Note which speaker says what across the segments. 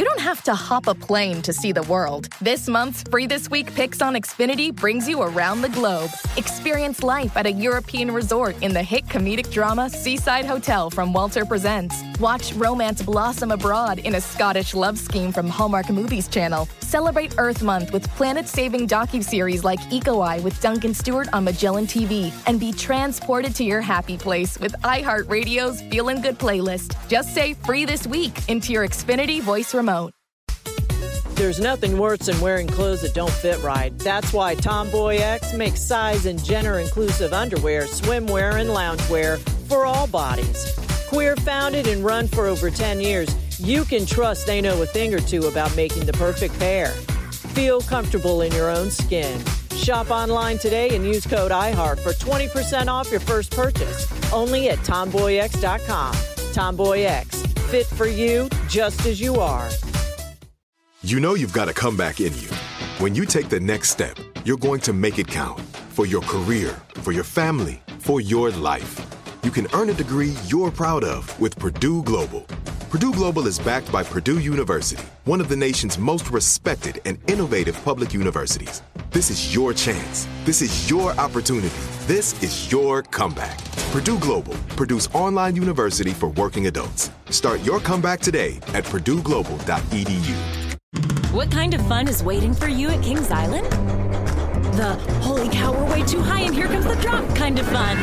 Speaker 1: you don't have to hop a plane to see the world. This month's Free This Week Picks on Xfinity brings you around the globe. Experience life at a European resort in the hit comedic drama Seaside Hotel from Walter Presents. Watch romance blossom abroad in a Scottish love scheme from Hallmark Movies Channel. Celebrate Earth Month with planet-saving docuseries like Eco Eye with Duncan Stewart on Magellan TV. And be transported to your happy place with iHeartRadio's Feelin' Good playlist. Just say Free This Week into your Xfinity voice remote.
Speaker 2: There's nothing worse than wearing clothes that don't fit right. That's why Tomboy X makes size and gender-inclusive underwear, swimwear, and loungewear for all bodies. Queer-founded and run for over 10 years, you can trust they know a thing or two about making the perfect pair. Feel comfortable in your own skin. Shop online today and use code IHEART for 20% off your first purchase. Only at TomboyX.com. Tomboy X. Fit for you just as you are.
Speaker 3: You know you've got a comeback in you. When you take the next step, you're going to make it count. For your career, for your family, for your life. You can earn a degree you're proud of with Purdue Global. Purdue Global is backed by Purdue University, one of the nation's most respected and innovative public universities. This is your chance. This is your opportunity. This is your comeback. Purdue Global, Purdue's online university for working adults. Start your comeback today at purdueglobal.edu.
Speaker 4: What kind of fun is waiting for you at Kings Island? The holy cow, we're way too high and here comes the drop kind of fun.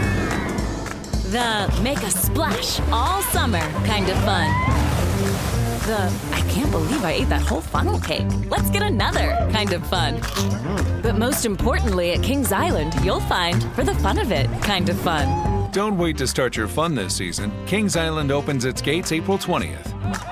Speaker 4: The make a splash all summer kind of fun. The I can't believe I ate that whole funnel cake. Let's get another kind of fun. But most importantly, at Kings Island, you'll find for the fun of it kind of fun.
Speaker 5: Don't wait to start your fun this season. Kings Island opens its gates April 20th.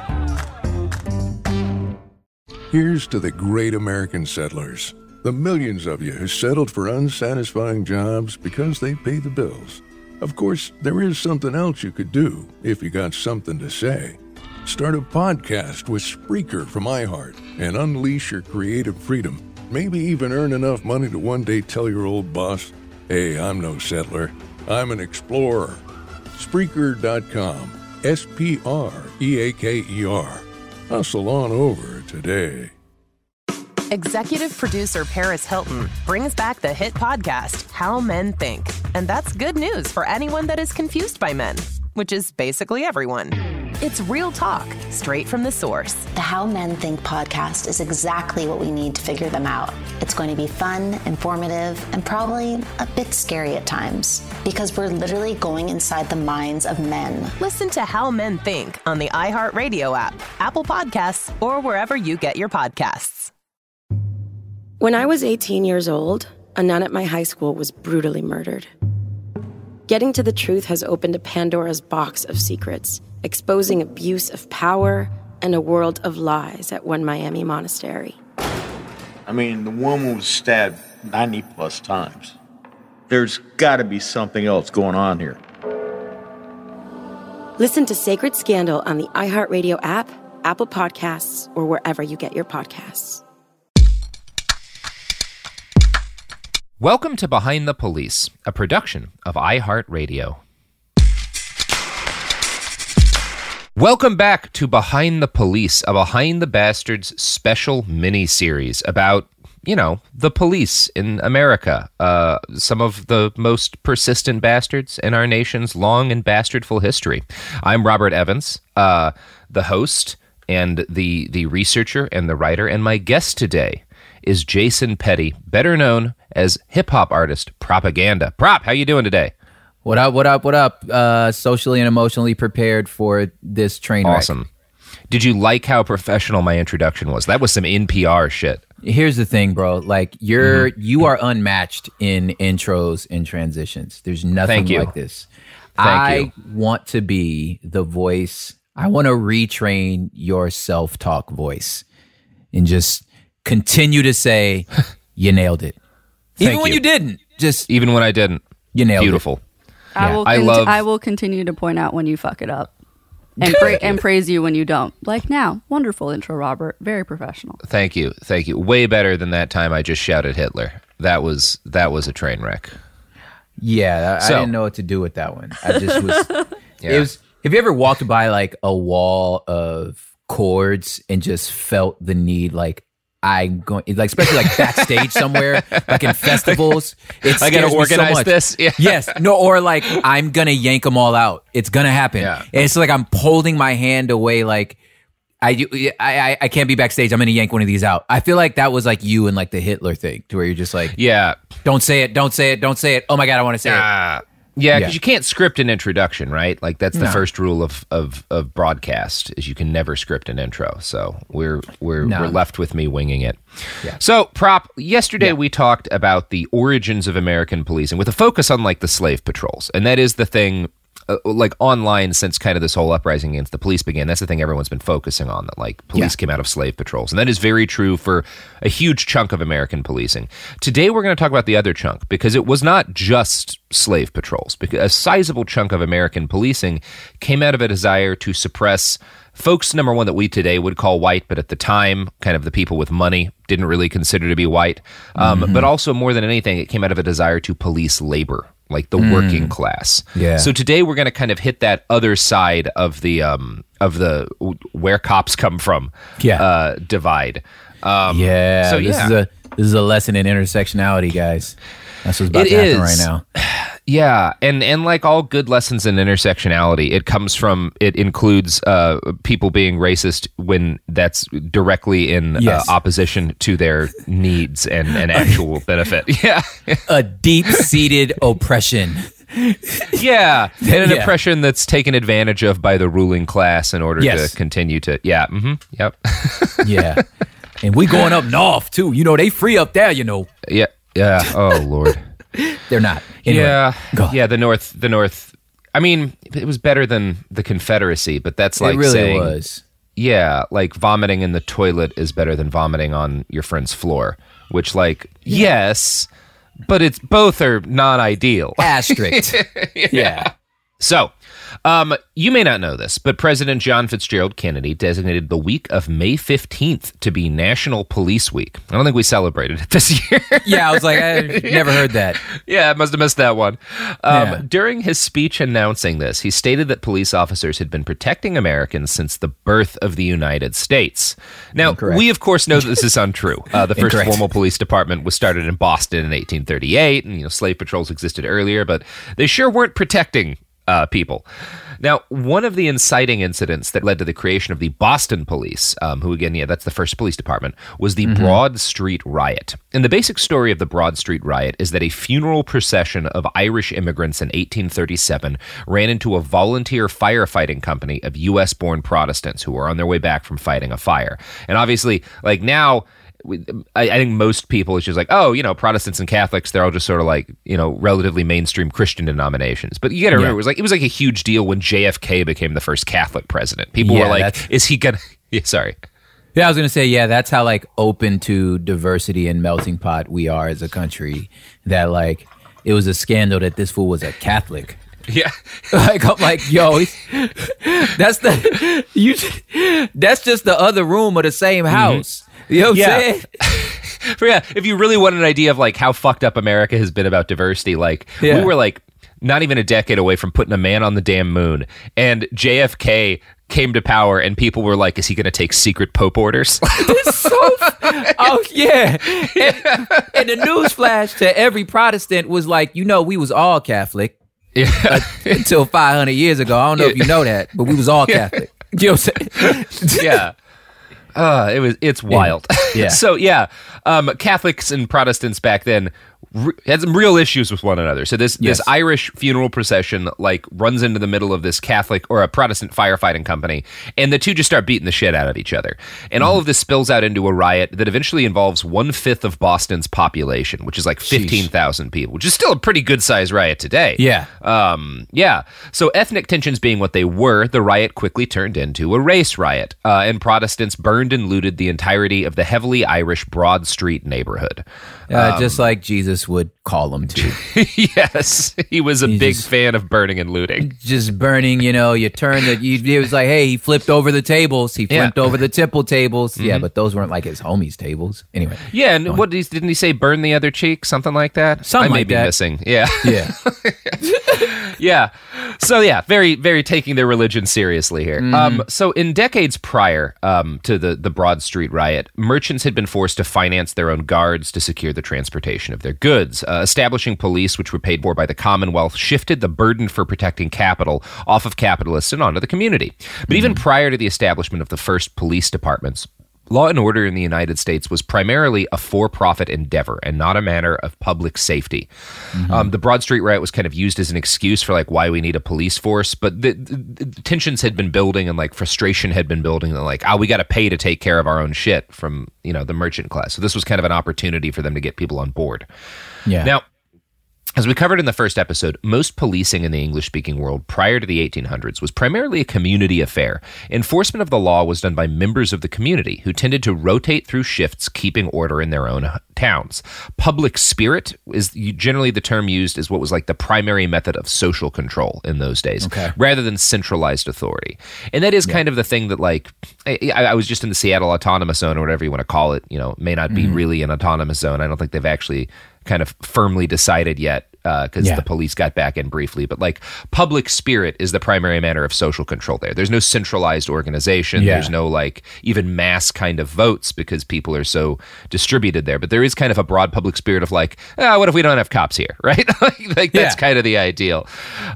Speaker 6: Here's to the great American settlers, the millions of you who settled for unsatisfying jobs because they pay the bills. Of course, there is something else you could do if you got something to say. Start a podcast with Spreaker from iHeart and unleash your creative freedom. Maybe even earn enough money to one day tell your old boss, "Hey, I'm no settler. I'm an explorer." Spreaker.com. Spreaker. Hustle on over today.
Speaker 7: Executive producer Paris Hilton brings back the hit podcast, How Men Think. And that's good news for anyone that is confused by men, which is basically everyone. It's real talk, straight from the source.
Speaker 8: The How Men Think podcast is exactly what we need to figure them out. It's going to be fun, informative, and probably a bit scary at times, because we're literally going inside the minds of men.
Speaker 7: Listen to How Men Think on the iHeartRadio app, Apple Podcasts, or wherever you get your podcasts.
Speaker 9: When I was 18 years old, a nun at my high school was brutally murdered. Getting to the truth has opened a Pandora's box of secrets, exposing abuse of power and a world of lies at one Miami monastery.
Speaker 10: I mean, the woman was stabbed 90 plus times. There's got to be something else going on here.
Speaker 9: Listen to Sacred Scandal on the iHeartRadio app, Apple Podcasts, or wherever you get your podcasts.
Speaker 11: Welcome to Behind the Police, a production of iHeartRadio. Welcome back to Behind the Police, a Behind the Bastards special mini-series about, the police in America. Some of the most persistent bastards in our nation's long and bastardful history. I'm Robert Evans, the host and the researcher and the writer, and my guest today is Jason Petty, better known as hip-hop artist Propaganda. Prop, how you doing today?
Speaker 12: What up? Socially and emotionally prepared for this train wreck.
Speaker 11: Awesome. Did you like how professional my introduction was? That was some NPR shit.
Speaker 12: Here's the thing, bro. Like, you are unmatched in intros and transitions. There's nothing like this. I want to be the voice. I want to retrain your self-talk voice and just continue to say, you nailed it. Even when you didn't.
Speaker 11: Even when I didn't.
Speaker 12: You nailed it.
Speaker 11: Beautiful.
Speaker 13: I will continue to point out when you fuck it up and praise you when you don't. Like now. Wonderful intro, Robert. Very professional.
Speaker 11: Thank you. Way better than that time I just shouted Hitler. That was a train wreck.
Speaker 12: Yeah, I didn't know what to do with that one. I just was... It was. Have you ever walked by like a wall of chords and just felt the need, like, I'm going, like, especially like backstage somewhere, like in festivals.
Speaker 11: I gotta organize this. Yeah.
Speaker 12: Yes. No, or like, I'm gonna yank them all out. It's gonna happen.
Speaker 11: Yeah.
Speaker 12: And it's like I'm holding my hand away, like, I can't be backstage. I'm gonna yank one of these out. I feel like that was like you and like the Hitler thing, to where you're just like,
Speaker 11: yeah,
Speaker 12: don't say it, don't say it, don't say it. Oh my God, I want to say it.
Speaker 11: Yeah, because you can't script an introduction, right? Like that's the first rule of broadcast is you can never script an intro. So we're left with me winging it. Yeah. So Prop, yesterday we talked about the origins of American policing with a focus on like the slave patrols, and that is the thing. Like online since kind of this whole uprising against the police began, that's the thing everyone's been focusing on, that like police came out of slave patrols. And that is very true for a huge chunk of American policing. Today we're going to talk about the other chunk, because it was not just slave patrols. Because a sizable chunk of American policing came out of a desire to suppress folks, number one, that we today would call white, but at the time, kind of the people with money didn't really consider to be white. But also more than anything, it came out of a desire to police labor, like the working class. Yeah. So today we're going to kind of hit that other side of the where cops come from divide. So
Speaker 12: this is a lesson in intersectionality, guys. That's what's about to happen right now.
Speaker 11: Yeah, and like all good lessons in intersectionality, it includes people being racist when that's directly in opposition to their needs and actual benefit. Yeah,
Speaker 12: a deep-seated oppression.
Speaker 11: Yeah, and an oppression that's taken advantage of by the ruling class in order to continue to. Yeah. Mm-hmm. Yep.
Speaker 12: Yeah, and we going up north too. You know, they free up there. You know.
Speaker 11: Yeah. Yeah. Oh Lord.
Speaker 12: They're not. Anyway,
Speaker 11: yeah. The North. I mean, it was better than the Confederacy, but that's like
Speaker 12: it really
Speaker 11: saying,
Speaker 12: was.
Speaker 11: Yeah, like vomiting in the toilet is better than vomiting on your friend's floor. Which, like, yes, but it's both are not ideal.
Speaker 12: Asterisk. Yeah.
Speaker 11: So, you may not know this, but President John Fitzgerald Kennedy designated the week of May 15th to be National Police Week. I don't think we celebrated it this year.
Speaker 12: Yeah, I was like, I never heard that.
Speaker 11: Yeah, I must have missed that one. During his speech announcing this, he stated that police officers had been protecting Americans since the birth of the United States. Now, we of course know that this is untrue. The first formal police department was started in Boston in 1838, and slave patrols existed earlier, but they sure weren't protecting people. Now, one of the inciting incidents that led to the creation of the Boston Police, who again, that's the first police department, was the Broad Street Riot. And the basic story of the Broad Street Riot is that a funeral procession of Irish immigrants in 1837 ran into a volunteer firefighting company of U.S.-born Protestants who were on their way back from fighting a fire. And obviously, like now, I think most people, it's just like, oh, Protestants and Catholics, they're all just sort of like, relatively mainstream Christian denominations. But you got to remember, it was like a huge deal when JFK became the first Catholic president. People were like, is he going to... Yeah, sorry.
Speaker 12: Yeah, I was going to say, that's how like open to diversity and melting pot we are as a country, that like it was a scandal that this fool was a Catholic.
Speaker 11: Yeah.
Speaker 12: Like, I'm like, yo, that's just the other room of the same house. You know what I'm saying?
Speaker 11: If you really want an idea of like how fucked up America has been about diversity, like we were like not even a decade away from putting a man on the damn moon, and JFK came to power and people were like, is he going to take secret Pope orders?
Speaker 12: It's so oh yeah. And the newsflash to every Protestant was like, we was all Catholic until 500 years ago. I don't know if you know that, but we was all Catholic. You know what I'm saying?
Speaker 11: Yeah. It's wild.
Speaker 12: Yeah.
Speaker 11: So Catholics and Protestants back then had some real issues with one another. So this Irish funeral procession like runs into the middle of this Catholic or a Protestant firefighting company, and the two just start beating the shit out of each other. And all of this spills out into a riot that eventually involves 1/5 of Boston's population, which is like 15,000 people, which is still a pretty good sized riot today.
Speaker 12: Yeah.
Speaker 11: So ethnic tensions being what they were, the riot quickly turned into a race riot, and Protestants burned and looted the entirety of the heavily Irish Broad Street neighborhood.
Speaker 12: Just like Jesus would call them to.
Speaker 11: Yes, he was a big fan of burning and looting.
Speaker 12: Just burning, you turn it was like, hey, he flipped over the tables. He flipped over the temple tables. Mm-hmm. Yeah, but those weren't like his homies' tables. Anyway.
Speaker 11: Yeah, and didn't he say burn the other cheek? Something like that?
Speaker 12: Something
Speaker 11: I may
Speaker 12: like
Speaker 11: be
Speaker 12: that.
Speaker 11: missing. Yeah.
Speaker 12: Yeah.
Speaker 11: Yeah. So yeah, very, very taking their religion seriously here. So in decades prior to the Broad Street riot, merchants had been forced to finance their own guards to secure the transportation of their goods. Establishing police, which were paid for by the Commonwealth, shifted the burden for protecting capital off of capitalists and onto the community. But even prior to the establishment of the first police departments, law and order in the United States was primarily a for-profit endeavor and not a matter of public safety. The Broad Street riot was kind of used as an excuse for like why we need a police force, but the tensions had been building and like frustration had been building and like, we got to pay to take care of our own shit from, the merchant class. So this was kind of an opportunity for them to get people on board.
Speaker 12: Yeah.
Speaker 11: Now, as we covered in the first episode, most policing in the English-speaking world prior to the 1800s was primarily a community affair. Enforcement of the law was done by members of the community who tended to rotate through shifts, keeping order in their own towns. Public spirit is generally the term used as what was like the primary method of social control in those days, rather than centralized authority. And that is kind of the thing that like, I was just in the Seattle Autonomous Zone or whatever you want to call it, may not be really an autonomous zone. I don't think they've actually kind of firmly decided yet because the police got back in briefly. But like public spirit is the primary manner of social control there. There's no centralized organization. There's no like even mass kind of votes because people are so distributed there. But there is kind of a broad public spirit of like, what if we don't have cops here, right? like that's kind of the idea.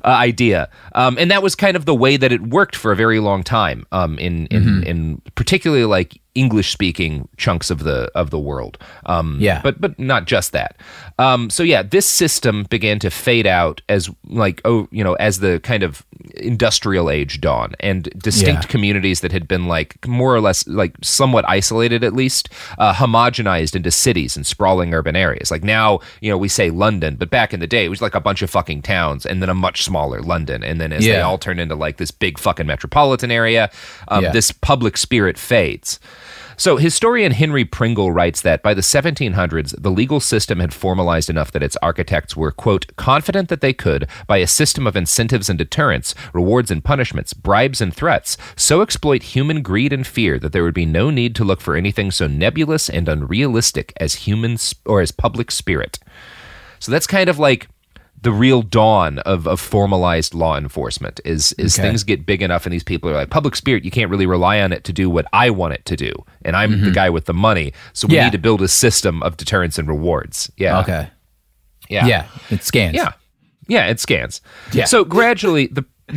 Speaker 11: And that was kind of the way that it worked for a very long time in particularly like English-speaking chunks of the world. But not just that. This system began to fade out as like as the kind of industrial age dawned, and distinct communities that had been like more or less like somewhat isolated at least homogenized into cities and sprawling urban areas. Like now, we say London, but back in the day it was like a bunch of fucking towns and then a much smaller London, and then as they all turned into like this big fucking metropolitan area, this public spirit fades. So historian Henry Pringle writes that by the 1700s, the legal system had formalized enough that its architects were, quote, confident that they could, by a system of incentives and deterrents, rewards and punishments, bribes and threats, so exploit human greed and fear that there would be no need to look for anything so nebulous and unrealistic as as public spirit. So that's kind of like the real dawn of formalized law enforcement is things get big enough and these people are like, public spirit, you can't really rely on it to do what I want it to do. And I'm the guy with the money. So we need to build a system of deterrents and rewards. Yeah.
Speaker 12: Okay.
Speaker 11: Yeah.
Speaker 12: Yeah. It scans.
Speaker 11: Yeah. Yeah. It scans. Yeah. So gradually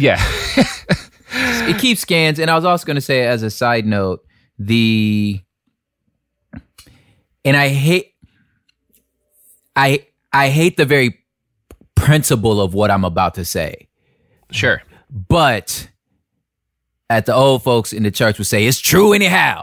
Speaker 12: it keeps scans. And I was also going to say as a side note, I hate the very principle of what I'm about to say.
Speaker 11: Sure.
Speaker 12: But at the old folks in the church would say, it's true anyhow.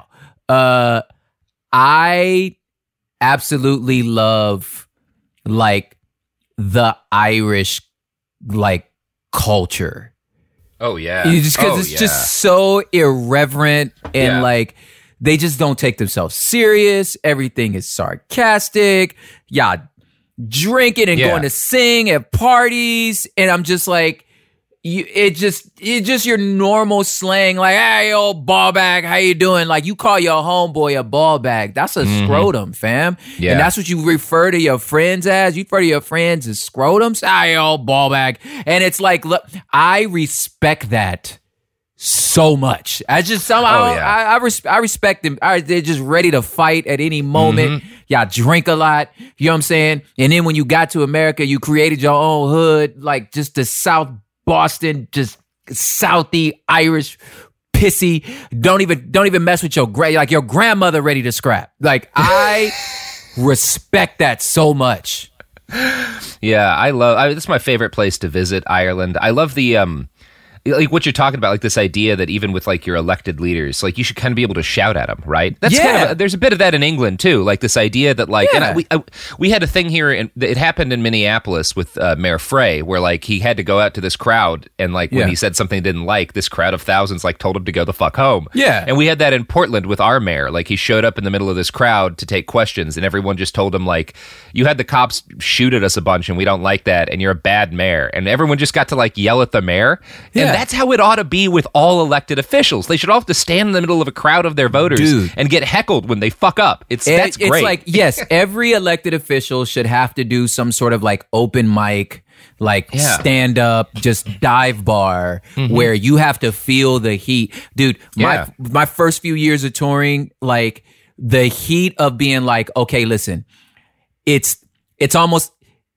Speaker 12: I absolutely love like the Irish like culture.
Speaker 11: Oh yeah.
Speaker 12: Just because it's just so irreverent and like they just don't take themselves serious. Everything is sarcastic. Drinking and going to sing at parties, and I'm just like, it's just your normal slang, like, hey, old ball bag, how you doing? Like, you call your homeboy a ball bag. That's a scrotum, fam. Yeah. And that's what you refer to your friends as. You refer to your friends as scrotums. Hey, old ball bag. And it's like, look, I respect that so much. I just somehow I respect them. They're just ready to fight at any moment. Y'all drink a lot, you know what I'm saying? And then when you got to America, you created your own hood, like just the South Boston, just Southie Irish pissy. Don't even mess with your your grandmother ready to scrap. Like I respect that so much.
Speaker 11: Yeah, that's my favorite place to visit, Ireland. I love the like what you're talking about, like this idea that even with like your elected leaders, like you should kind of be able to shout at them, right? That's kind of there's a bit of that in England too, like this idea that like and we had a thing here, and it happened in Minneapolis with Mayor Frey, where like he had to go out to this crowd, and like when he said something he didn't like, this crowd of thousands like told him to go the fuck home. Yeah, and we had that in Portland with our mayor. Like he showed up in the middle of this crowd to take questions, and everyone just told him like, you had the cops shoot at us a bunch, and we don't like that, and you're a bad mayor, and everyone just got to like yell at the mayor. And that's how it ought to be with all elected officials. They should all have to stand in the middle of a crowd of their voters and get heckled when they fuck up. That's great.
Speaker 12: It's like, yes, every elected official should have to do some sort of like open mic stand up, just dive bar where you have to feel the heat. Dude, my first few years of touring, like the heat of being like, okay, listen, it's almost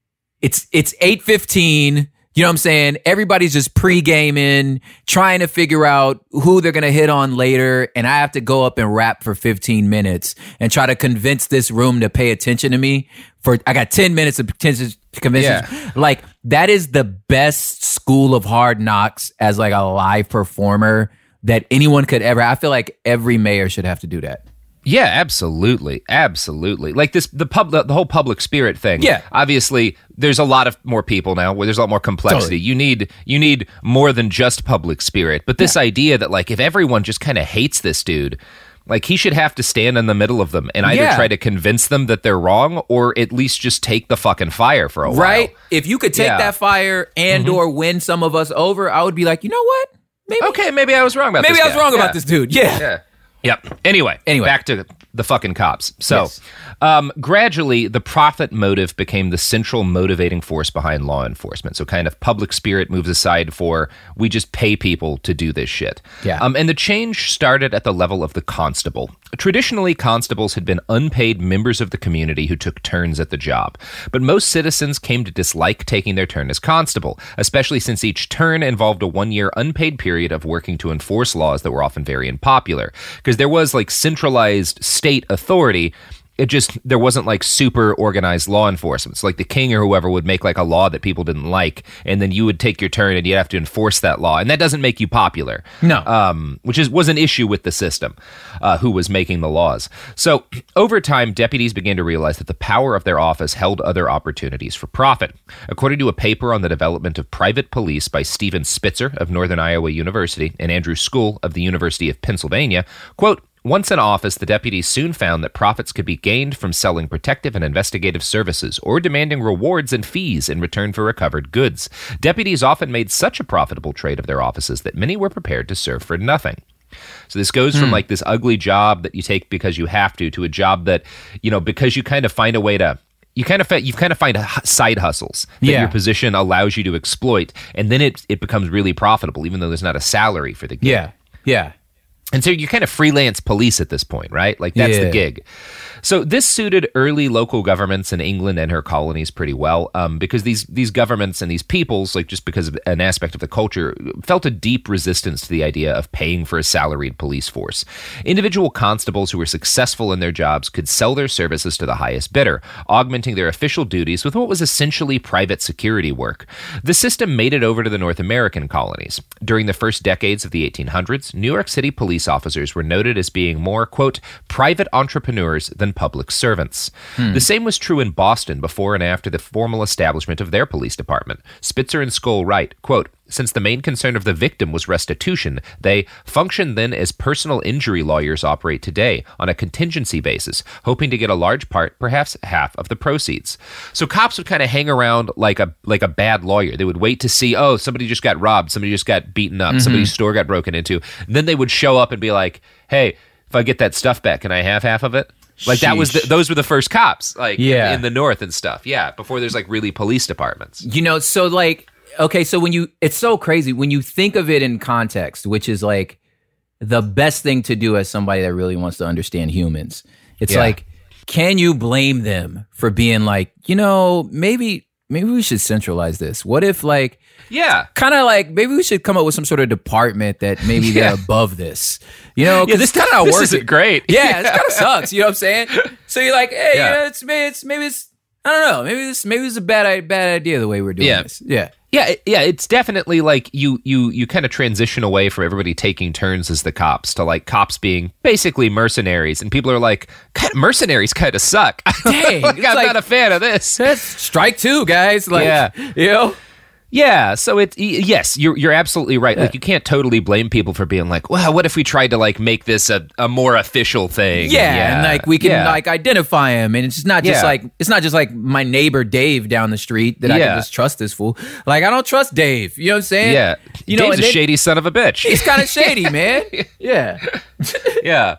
Speaker 12: 8:15. You know what I'm saying? Everybody's just pre-gaming, trying to figure out who they're going to hit on later. And I have to go up and rap for 15 minutes and try to convince this room to pay attention to me. I got 10 minutes of attention to convince you. Like, that is the best school of hard knocks as like a live performer that anyone could ever. I feel like every mayor should have to do that.
Speaker 11: Yeah, absolutely. Absolutely. Like the whole public spirit thing.
Speaker 12: Yeah.
Speaker 11: Obviously, there's a lot of more people now where there's a lot more complexity. Totally. You need more than just public spirit. But this idea that like if everyone just kind of hates this dude, like he should have to stand in the middle of them and either try to convince them that they're wrong or at least just take the fucking fire for a while.
Speaker 12: Right? If you could take that fire and or win some of us over, I would be like, you know what?
Speaker 11: Maybe I was wrong about this guy.
Speaker 12: Maybe I was wrong about this dude. Yeah.
Speaker 11: Yep. Anyway, back to the fucking cops. So, gradually, the profit motive became the central motivating force behind law enforcement. So kind of public spirit moves aside for, we just pay people to do this shit.
Speaker 12: Yeah.
Speaker 11: And the change started at the level of the constable. Traditionally, constables had been unpaid members of the community who took turns at the job. But most citizens came to dislike taking their turn as constable, especially since each turn involved a 1-year unpaid period of working to enforce laws that were often very unpopular. Because there was like centralized state authority. There wasn't like super organized law enforcement. So like the king or whoever would make like a law that people didn't like, and then you would take your turn and you'd have to enforce that law. And that doesn't make you popular.
Speaker 12: No.
Speaker 11: Which was an issue with the system, who was making the laws. So over time, deputies began to realize that the power of their office held other opportunities for profit. According to a paper on the development of private police by Stephen Spitzer of Northern Iowa University and Andrew School of the University of Pennsylvania, quote, once in office, the deputies soon found that profits could be gained from selling protective and investigative services or demanding rewards and fees in return for recovered goods. Deputies often made such a profitable trade of their offices that many were prepared to serve for nothing. So this goes from like this ugly job that you take because you have to a job that, you know, because you kind of find a way to, you kind of find side hustles that your position allows you to exploit, and then it becomes really profitable, even though there's not a salary for the gig.
Speaker 12: Yeah.
Speaker 11: And so you're kind of freelance police at this point, right? Like that's the gig. So this suited early local governments in England and her colonies pretty well, because these governments and these peoples, like just because of an aspect of the culture, felt a deep resistance to the idea of paying for a salaried police force. Individual constables who were successful in their jobs could sell their services to the highest bidder, augmenting their official duties with what was essentially private security work. The system made it over to the North American colonies. During the first decades of the 1800s, New York City police officers were noted as being more, quote, private entrepreneurs than public servants. The same was true in Boston before and after the formal establishment of their police department. Spitzer and Skoll write, quote, since the main concern of the victim was restitution, they functioned then as personal injury lawyers operate today on a contingency basis, hoping to get a large part, perhaps half of the proceeds. So cops would kind of hang around like a bad lawyer. They would wait to see, oh, somebody just got robbed, somebody just got beaten up, somebody's store got broken into. And then they would show up and be like, hey, if I get that stuff back, can I have half of it? Like that was those were the first cops, like in the North and stuff. Yeah, before there's like really police departments.
Speaker 12: You know, so like, okay, so it's so crazy when you think of it in context, which is like the best thing to do as somebody that really wants to understand humans. It's like, can you blame them for being like, you know, maybe we should centralize this? What if like, kind of like maybe we should come up with some sort of department that maybe they're above this, you know?
Speaker 11: This kind of works. Isn't great.
Speaker 12: Yeah, this kind of sucks. You know what I'm saying? So you're like, hey, you know, maybe it's I don't know. Maybe it's a bad idea the way we're doing this.
Speaker 11: Yeah, it's definitely like you kind of transition away from everybody taking turns as the cops to like cops being basically mercenaries, and people are like, mercenaries kind of suck.
Speaker 12: Dang,
Speaker 11: I'm not a fan of this.
Speaker 12: That's strike two, guys. Like, you know.
Speaker 11: Yeah, so yes, you're absolutely right. Like you can't totally blame people for being like, well, what if we tried to like make this a more official thing?
Speaker 12: Yeah, and like we can like identify him, and it's not just like my neighbor Dave down the street that I can just trust this fool. Like I don't trust Dave. You know what I'm saying?
Speaker 11: Yeah,
Speaker 12: you know,
Speaker 11: Dave's a shady son of a bitch.
Speaker 12: He's kind of shady, man. Yeah.
Speaker 11: Yeah.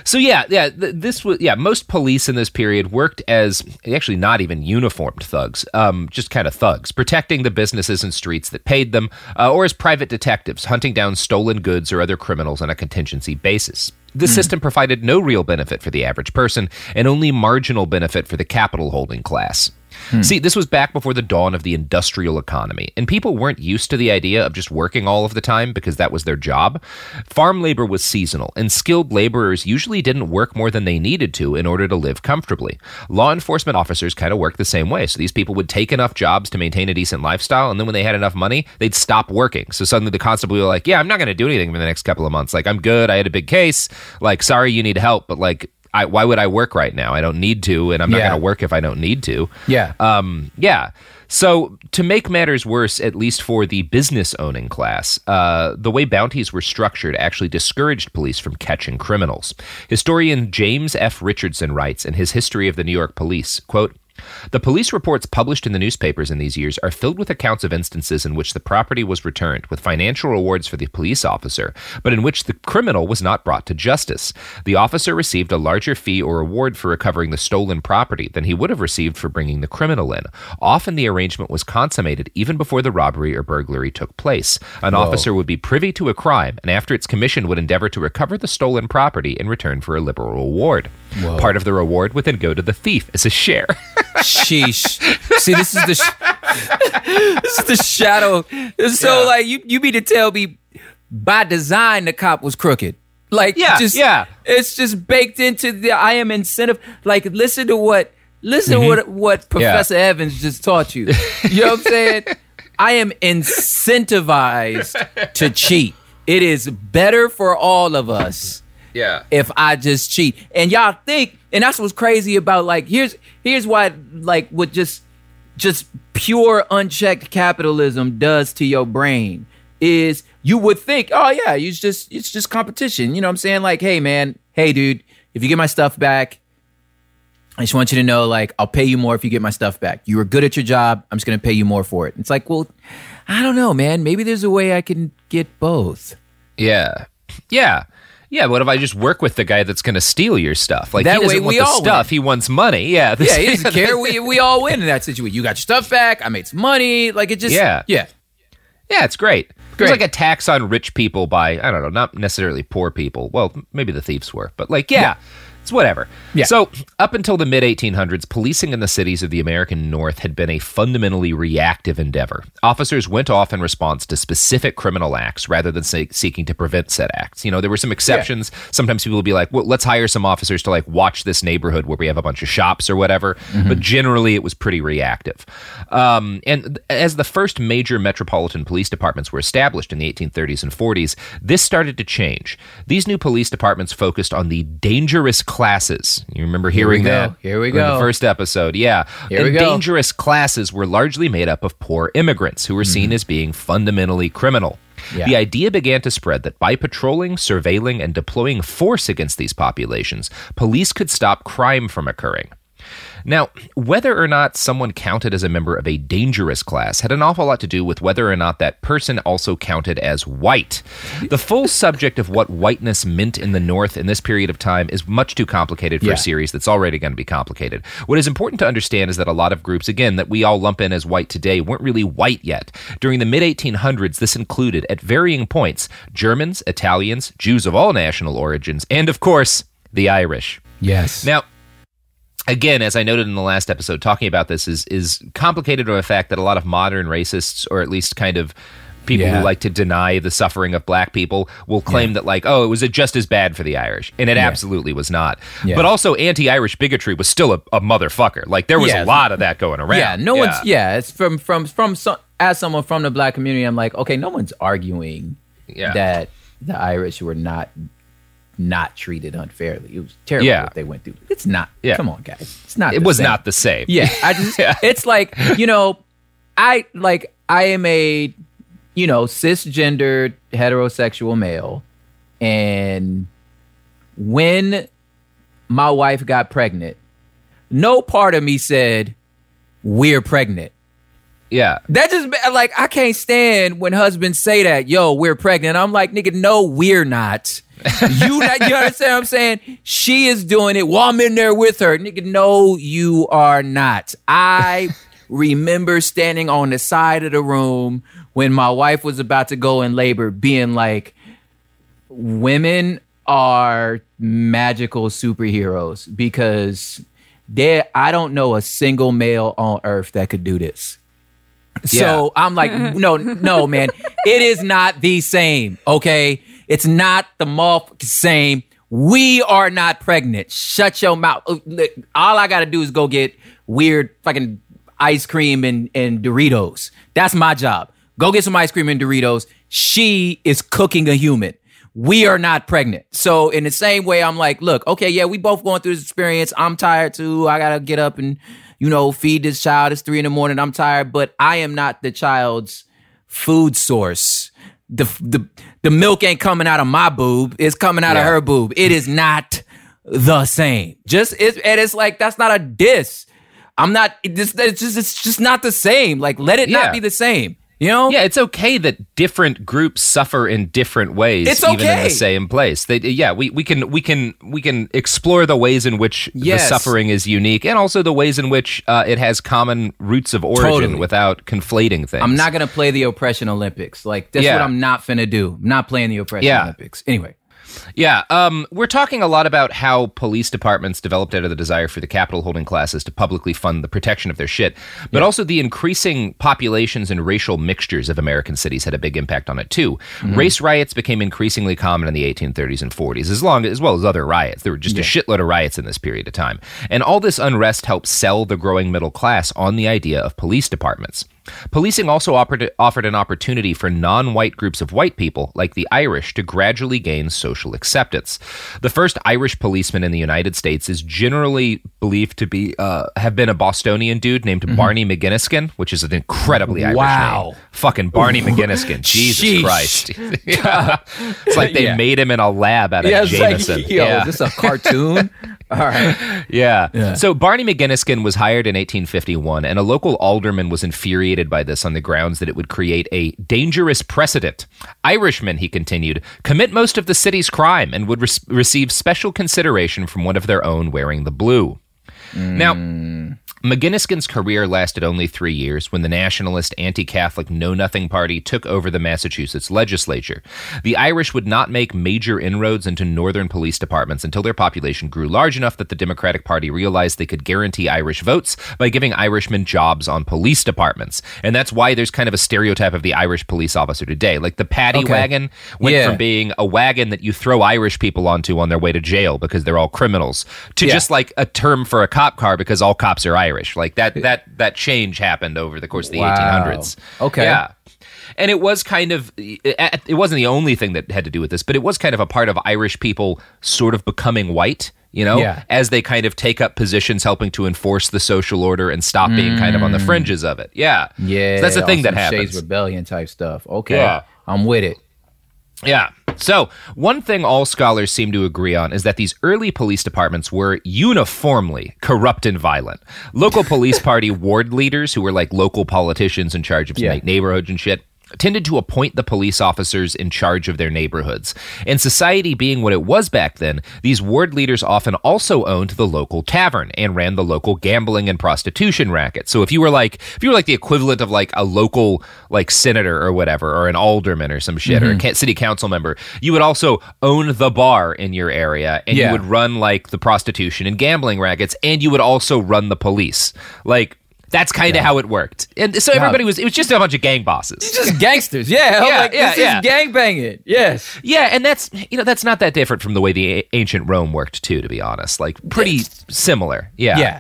Speaker 11: So this was most police in this period worked as actually not even uniformed thugs, just kind of thugs, protecting the businesses and streets that paid them, or as private detectives hunting down stolen goods or other criminals on a contingency basis. The system provided no real benefit for the average person and only marginal benefit for the capital holding class. See, this was back before the dawn of the industrial economy, and people weren't used to the idea of just working all of the time because that was their job. Farm labor was seasonal, and skilled laborers usually didn't work more than they needed to in order to live comfortably. Law enforcement officers kind of worked the same way, so these people would take enough jobs to maintain a decent lifestyle, and then when they had enough money, they'd stop working. So suddenly the constable would be like, yeah, I'm not going to do anything for the next couple of months. Like, I'm good, I had a big case, like, sorry you need help, but like, why would I work right now? I don't need to, and I'm not going to work if I don't need to. So to make matters worse, at least for the business-owning class, the way bounties were structured actually discouraged police from catching criminals. Historian James F. Richardson writes in his History of the New York Police, quote, "The police reports published in the newspapers in these years are filled with accounts of instances in which the property was returned with financial rewards for the police officer, but in which the criminal was not brought to justice. The officer received a larger fee or reward for recovering the stolen property than he would have received for bringing the criminal in. Often the arrangement was consummated even before the robbery or burglary took place. An officer would be privy to a crime, and after its commission would endeavor to recover the stolen property in return for a liberal reward. Part of the reward would then go to the thief as a share."
Speaker 12: Sheesh. See, this is the shadow. So, like, you mean to tell me by design the cop was crooked? Like, it's just baked into the I am incentive. Like, listen to what Professor Evans just taught you. You know what I'm saying? I am incentivized to cheat. It is better for all of us. If I just cheat. And y'all think, and that's what's crazy about, like, here's why, like, what just pure unchecked capitalism does to your brain is you would think, oh yeah, it's just competition. You know what I'm saying? Like, hey man, hey dude, if you get my stuff back, I just want you to know, like, I'll pay you more if you get my stuff back. You were good at your job, I'm just gonna pay you more for it. It's like, well, I don't know, man. Maybe there's a way I can get both.
Speaker 11: Yeah, what if I just work with the guy that's going to steal your stuff? Like,
Speaker 12: that
Speaker 11: he doesn't
Speaker 12: way
Speaker 11: want the stuff, he wants money.
Speaker 12: He doesn't care. We all win in that situation. You got your stuff back, I made some money. Like, it just... Yeah,
Speaker 11: it's great. It's like a tax on rich people by, I don't know, not necessarily poor people. Well, maybe the thieves were, but like, it's whatever. So up until the mid-1800s, policing in the cities of the American North had been a fundamentally reactive endeavor. Officers went off in response to specific criminal acts rather than seeking to prevent said acts. You know, there were some exceptions. Sometimes people would be like, well, let's hire some officers to, like, watch this neighborhood where we have a bunch of shops or whatever. But generally, it was pretty reactive. And as the first major metropolitan police departments were established in the 1830s and 40s, this started to change. These new police departments focused on the dangerous classes. You remember hearing that?
Speaker 12: Here we go.
Speaker 11: In the first episode, dangerous classes were largely made up of poor immigrants who were seen as being fundamentally criminal. The idea began to spread that by patrolling, surveilling, and deploying force against these populations, police could stop crime from occurring. Now, whether or not someone counted as a member of a dangerous class had an awful lot to do with whether or not that person also counted as white. The full subject of what whiteness meant in the North in this period of time is much too complicated for a series that's already going to be complicated. What is important to understand is that a lot of groups, again, that we all lump in as white today, weren't really white yet. During the mid-1800s, this included, at varying points, Germans, Italians, Jews of all national origins, and, of course, the Irish.
Speaker 12: Yes.
Speaker 11: Now, again, as I noted in the last episode, talking about this is complicated by the fact that a lot of modern racists, or at least kind of people who like to deny the suffering of black people, will claim that, like, oh, it was just as bad for the Irish. And it absolutely was not. But also, anti-Irish bigotry was still a motherfucker. Like, there was a lot of that going around.
Speaker 12: It's from as someone from the black community, I'm like, okay, no one's arguing that the Irish were not treated unfairly. It was terrible what they went through. It's not. Come on, guys. It's not.
Speaker 11: It was not the same.
Speaker 12: It's like, you know, I am a, you know, cisgendered heterosexual male, and when my wife got pregnant, no part of me said, we're pregnant.
Speaker 11: Yeah.
Speaker 12: That just, like, I can't stand when husbands say that, yo, we're pregnant. I'm like, nigga, no, we're not. You understand what I'm saying? She is doing it while I'm in there with her. Nigga, no, you are not. I remember standing on the side of the room when my wife was about to go in labor being like, women are magical superheroes because I don't know a single male on earth that could do this. So I'm like, no, man, it is not the same. Okay. It's not the motherfucking same. We are not pregnant. Shut your mouth. All I got to do is go get weird fucking ice cream and Doritos. That's my job. Go get some ice cream and Doritos. She is cooking a human. We are not pregnant. So in the same way, I'm like, look, okay, yeah, we both going through this experience. I'm tired too. I got to get up and, feed this child. It's 3 a.m. I'm tired, but I am not the child's food source. The milk ain't coming out of my boob. It's coming out of her boob. It is not the same. It's like, that's not a diss. It's just not the same. Like, let it not be the same.
Speaker 11: Yeah, it's okay that different groups suffer in different ways, even in the same place. We can explore the ways in which the suffering is unique, and also the ways in which it has common roots of origin without conflating things.
Speaker 12: I'm not gonna play the oppression Olympics. Like, that's what I'm not finna do. I'm not playing the oppression Olympics. Anyway.
Speaker 11: Yeah, we're talking a lot about how police departments developed out of the desire for the capital-holding classes to publicly fund the protection of their shit, but also the increasing populations and racial mixtures of American cities had a big impact on it, too. Mm-hmm. Race riots became increasingly common in the 1830s and 40s, as well as other riots. There were just a shitload of riots in this period of time. And all this unrest helped sell the growing middle class on the idea of police departments. Policing also offered an opportunity for non-white groups of white people, like the Irish, to gradually gain social acceptance. The first Irish policeman in the United States is generally believed to have been a Bostonian dude named Barney McGinniskin, which is an incredibly Irish name. Fucking Barney McGinniskin. Jesus Christ. It's like they made him in a lab out of Jameson.
Speaker 12: Like, is this a cartoon? All right.
Speaker 11: Yeah. So Barney McGinniskin was hired in 1851, and a local alderman was infuriated by this on the grounds that it would create a dangerous precedent. Irishmen, he continued, commit most of the city's crime and would receive special consideration from one of their own wearing the blue. Now, McGinniskin's career lasted only 3 years when the nationalist, anti-Catholic Know-Nothing Party took over the Massachusetts legislature. The Irish would not make major inroads into northern police departments until their population grew large enough that the Democratic Party realized they could guarantee Irish votes by giving Irishmen jobs on police departments. And that's why there's kind of a stereotype of the Irish police officer today. Like the paddy wagon went from being a wagon that you throw Irish people onto on their way to jail because they're all criminals to just like a term for a cop car because all cops are Irish. Like that change happened over the course of the 1800s.
Speaker 12: Okay.
Speaker 11: Yeah. And it was kind of, it wasn't the only thing that had to do with this, but it was kind of a part of Irish people sort of becoming white, as they kind of take up positions helping to enforce the social order and stop being kind of on the fringes of it. Yeah.
Speaker 12: Yeah.
Speaker 11: So that's the thing that happens.
Speaker 12: Shades Rebellion type stuff. Okay. Yeah. I'm with it.
Speaker 11: Yeah. So, one thing all scholars seem to agree on is that these early police departments were uniformly corrupt and violent. Local police party ward leaders, who were like local politicians in charge of neighborhoods and shit, tended to appoint the police officers in charge of their neighborhoods. And society being what it was back then, these ward leaders often also owned the local tavern and ran the local gambling and prostitution racket. So if you were like the equivalent of like a local like senator or whatever, or an alderman or some shit, or a city council member, you would also own the bar in your area, and you would run like the prostitution and gambling rackets, and you would also run the police. Like, that's kind of how it worked. And so it was just a bunch of gang bosses.
Speaker 12: It's just gangsters. This is gang banging. Yes.
Speaker 11: Yeah, and that's not that different from the way the ancient Rome worked too, to be honest. Like pretty similar. Yeah.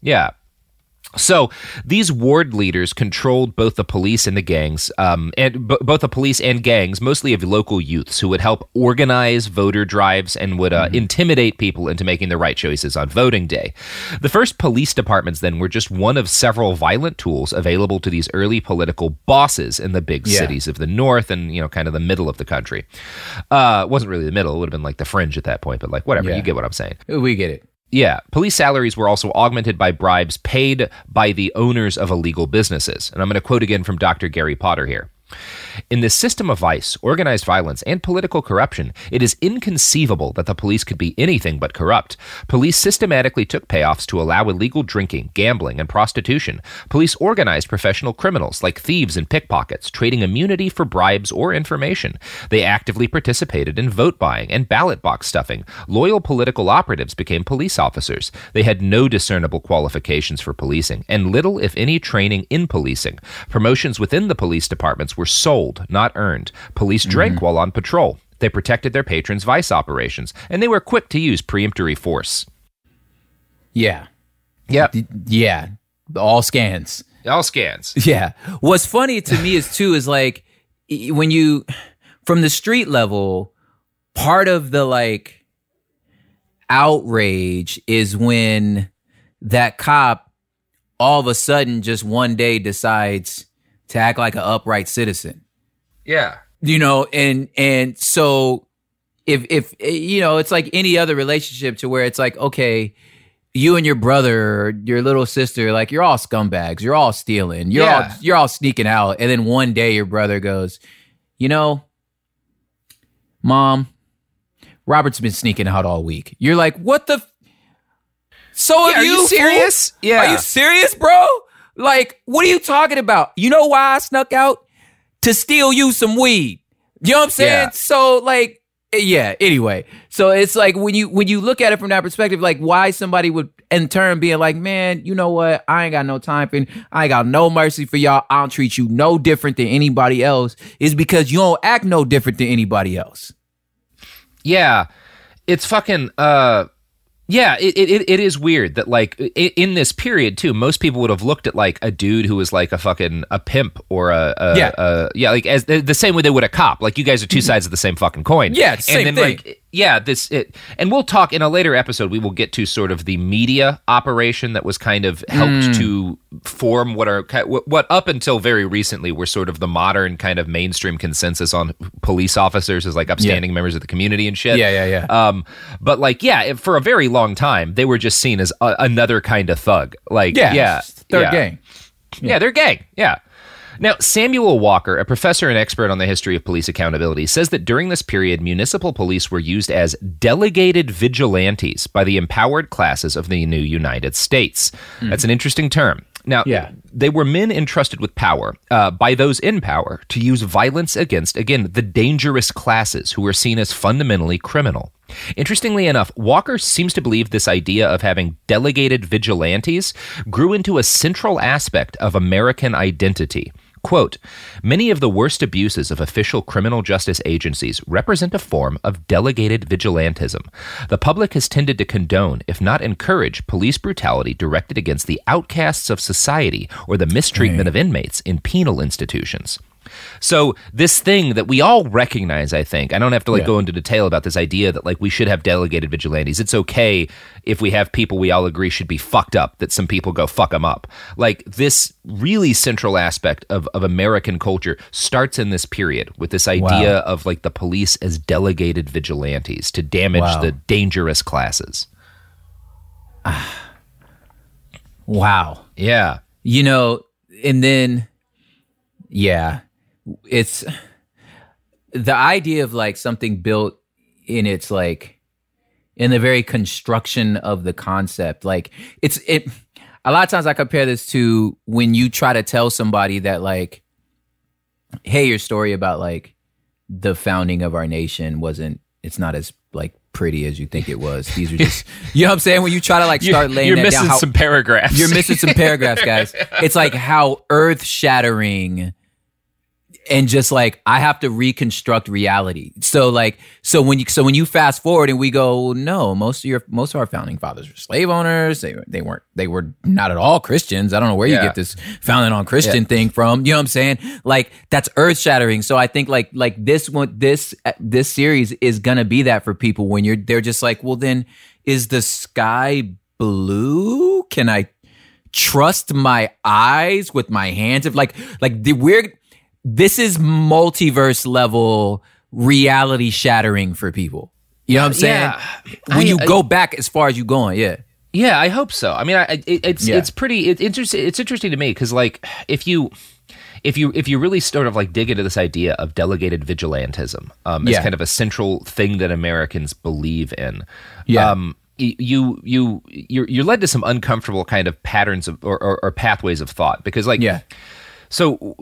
Speaker 11: So these ward leaders controlled both the police and the gangs, both the police and gangs, mostly of local youths, who would help organize voter drives and would intimidate people into making the right choices on voting day. The first police departments then were just one of several violent tools available to these early political bosses in the big cities of the north and, kind of the middle of the country. It wasn't really the middle. It would have been like the fringe at that point, but like whatever, you get what I'm saying.
Speaker 12: We get it.
Speaker 11: Yeah, police salaries were also augmented by bribes paid by the owners of illegal businesses. And I'm going to quote again from Dr. Gary Potter here. In this system of vice, organized violence, and political corruption, it is inconceivable that the police could be anything but corrupt. Police systematically took payoffs to allow illegal drinking, gambling, and prostitution. Police organized professional criminals like thieves and pickpockets, trading immunity for bribes or information. They actively participated in vote buying and ballot box stuffing. Loyal political operatives became police officers. They had no discernible qualifications for policing, and little, if any, training in policing. Promotions within the police departments were sold, not earned. Police drank while on patrol. They protected their patrons' vice operations, and they were quick to use peremptory force.
Speaker 12: Yeah.
Speaker 11: Yep.
Speaker 12: Yeah. All scans.
Speaker 11: All scans.
Speaker 12: Yeah. What's funny to me is like, when you, from the street level, part of the like outrage is when that cop all of a sudden just one day decides to act like an upright citizen.
Speaker 11: Yeah.
Speaker 12: You know, and so if you know, it's like any other relationship to where it's like, okay, you and your brother or your little sister, like you're all scumbags, you're all stealing, you're all sneaking out, and then one day your brother goes, you know, Mom, Robert's been sneaking out all week. You're like, what the? So are you
Speaker 11: serious?
Speaker 12: Fool?
Speaker 11: Yeah.
Speaker 12: Are you serious, bro? Like, what are you talking about? You know why I snuck out? To steal you some weed. You know what I'm saying?
Speaker 11: Yeah.
Speaker 12: So, like, yeah, anyway. So it's like when you look at it from that perspective, like why somebody would in turn being like, man, you know what? I ain't got no time for I ain't got no mercy for y'all. I'll treat you no different than anybody else, is because you don't act no different than anybody else.
Speaker 11: Yeah. It's fucking yeah, it is weird that like in this period too, most people would have looked at like a dude who was like a pimp or like as the same way they would a cop. Like, you guys are two sides of the same fucking coin.
Speaker 12: Yeah, same thing.
Speaker 11: Like, yeah, and we'll talk in a later episode. We will get to sort of the media operation that was kind of helped to form what up until very recently were sort of the modern kind of mainstream consensus on police officers as like upstanding members of the community and shit.
Speaker 12: Yeah.
Speaker 11: But like, yeah, for a very long time, they were just seen as another kind of thug. Like,
Speaker 12: they're a gang.
Speaker 11: Yeah, they're gang. Yeah. Now, Samuel Walker, a professor and expert on the history of police accountability, says that during this period, municipal police were used as delegated vigilantes by the empowered classes of the new United States. That's an interesting term. Now, they were men entrusted with power by those in power to use violence against, again, the dangerous classes who were seen as fundamentally criminal. Interestingly enough, Walker seems to believe this idea of having delegated vigilantes grew into a central aspect of American identity. Quote, many of the worst abuses of official criminal justice agencies represent a form of delegated vigilantism. The public has tended to condone, if not encourage, police brutality directed against the outcasts of society or the mistreatment of inmates in penal institutions. So this thing that we all recognize, I think, I don't have to go into detail about this idea that like we should have delegated vigilantes. It's okay if we have people we all agree should be fucked up, that some people go fuck them up. Like, this really central aspect of American culture starts in this period with this idea of like the police as delegated vigilantes to damage the dangerous classes.
Speaker 12: Wow.
Speaker 11: Yeah.
Speaker 12: You know, and then, it's the idea of like something built in its like in the very construction of the concept. Like it a lot of times I compare this to when you try to tell somebody that like, hey, your story about like the founding of our nation it's not as like pretty as you think it was. These are just, you know what I'm saying? When you try to like start laying
Speaker 11: you're
Speaker 12: that
Speaker 11: missing
Speaker 12: down,
Speaker 11: some paragraphs.
Speaker 12: You're missing some paragraphs, guys. It's like how earth shattering. And just like, I have to reconstruct reality. So when you fast forward and we go, no, most of our founding fathers were slave owners. They were not at all Christians. I don't know where you get this founding on Christian thing from. You know what I'm saying? Like, that's earth shattering. So I think like this series is gonna be that for people when they're just like, well, then is the sky blue? Can I trust my eyes with my hands? This is multiverse level reality shattering for people. You know what I'm saying?
Speaker 11: Yeah.
Speaker 12: When you go back as far as you going, yeah.
Speaker 11: Yeah, I hope so. I mean, it's pretty interesting. It's interesting to me because, like, if you really sort of like dig into this idea of delegated vigilantism as kind of a central thing that Americans believe in, you're led to some uncomfortable kind of patterns of, or pathways of thought because, like, so.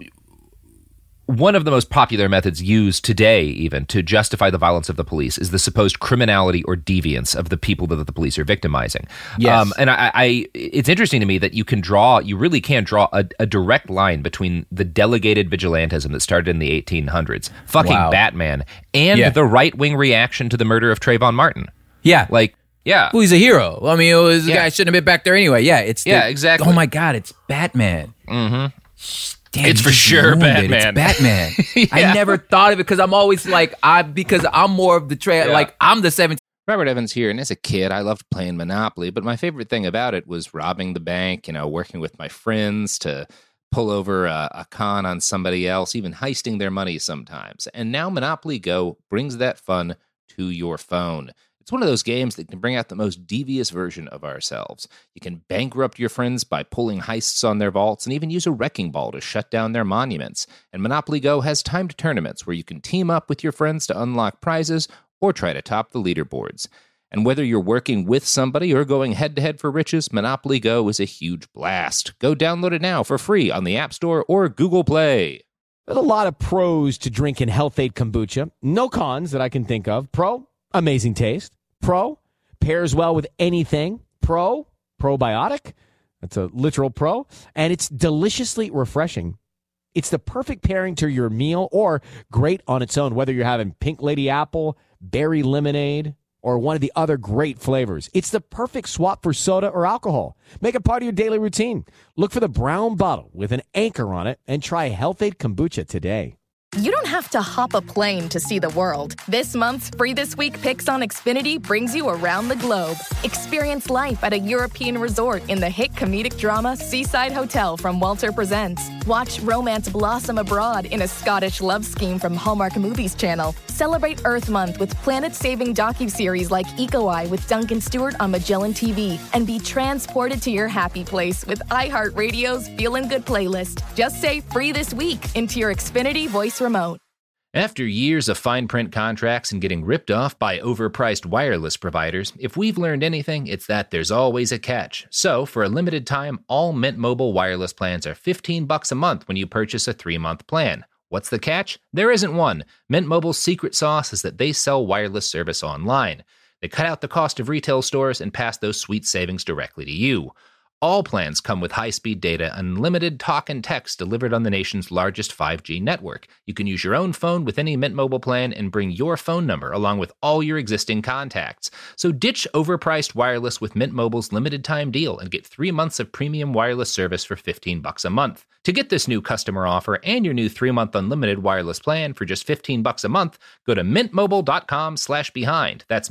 Speaker 11: One of the most popular methods used today, even to justify the violence of the police, is the supposed criminality or deviance of the people that the police are victimizing.
Speaker 12: Yes.
Speaker 11: And it's interesting to me that you really can draw a direct line between the delegated vigilantism that started in the 1800s, fucking Batman, and the right-wing reaction to the murder of Trayvon Martin.
Speaker 12: Yeah.
Speaker 11: Like, yeah.
Speaker 12: Well, he's a hero. I mean, the guy shouldn't have been back there anyway. Yeah,
Speaker 11: exactly.
Speaker 12: Oh my God, it's Batman.
Speaker 11: Mm-hmm.
Speaker 12: Damn,
Speaker 11: it's for sure Batman.
Speaker 12: It's Batman. I never thought of it because I'm always like, because I'm more of the like I'm the 17.
Speaker 14: Robert Evans here, and as a kid, I loved playing Monopoly, but my favorite thing about it was robbing the bank, working with my friends to pull over a con on somebody else, even heisting their money sometimes. And now Monopoly Go brings that fun to your phone. It's one of those games that can bring out the most devious version of ourselves. You can bankrupt your friends by pulling heists on their vaults and even use a wrecking ball to shut down their monuments. And Monopoly Go has timed tournaments where you can team up with your friends to unlock prizes or try to top the leaderboards. And whether you're working with somebody or going head-to-head for riches, Monopoly Go is a huge blast. Go download it now for free on the App Store or Google Play.
Speaker 15: There's a lot of pros to drinking Health-Ade kombucha. No cons that I can think of. Pro, amazing taste. Pro, pairs well with anything. Pro, probiotic. That's a literal pro. And it's deliciously refreshing. It's the perfect pairing to your meal or great on its own, whether you're having Pink Lady Apple, berry lemonade, or one of the other great flavors. It's the perfect swap for soda or alcohol. Make it part of your daily routine. Look for the brown bottle with an anchor on it and try Health-Ade kombucha today.
Speaker 1: You don't have to hop a plane to see the world. This month's Free This Week Picks on Xfinity brings you around the globe. Experience life at a European resort in the hit comedic drama Seaside Hotel from Walter Presents. Watch romance blossom abroad in a Scottish love scheme from Hallmark Movies Channel. Celebrate Earth Month with planet-saving docuseries like Eco Eye with Duncan Stewart on Magellan TV. And be transported to your happy place with iHeartRadio's Feelin' Good playlist. Just say Free This Week into your Xfinity voice remote.
Speaker 14: After years of fine print contracts and getting ripped off by overpriced wireless providers, if we've learned anything, it's that there's always a catch. So, for a limited time, all Mint Mobile wireless plans are $15 a month when you purchase a 3-month plan. What's the catch? There isn't one. Mint Mobile's secret sauce is that they sell wireless service online. They cut out the cost of retail stores and pass those sweet savings directly to you. All plans come with high-speed data, unlimited talk and text delivered on the nation's largest 5G network. You can use your own phone with any Mint Mobile plan and bring your phone number along with all your existing contacts. So ditch overpriced wireless with Mint Mobile's limited-time deal and get 3 months of premium wireless service for $15 a month. To get this new customer offer and your new 3-month unlimited wireless plan for just $15 a month, go to mintmobile.com/behind. That's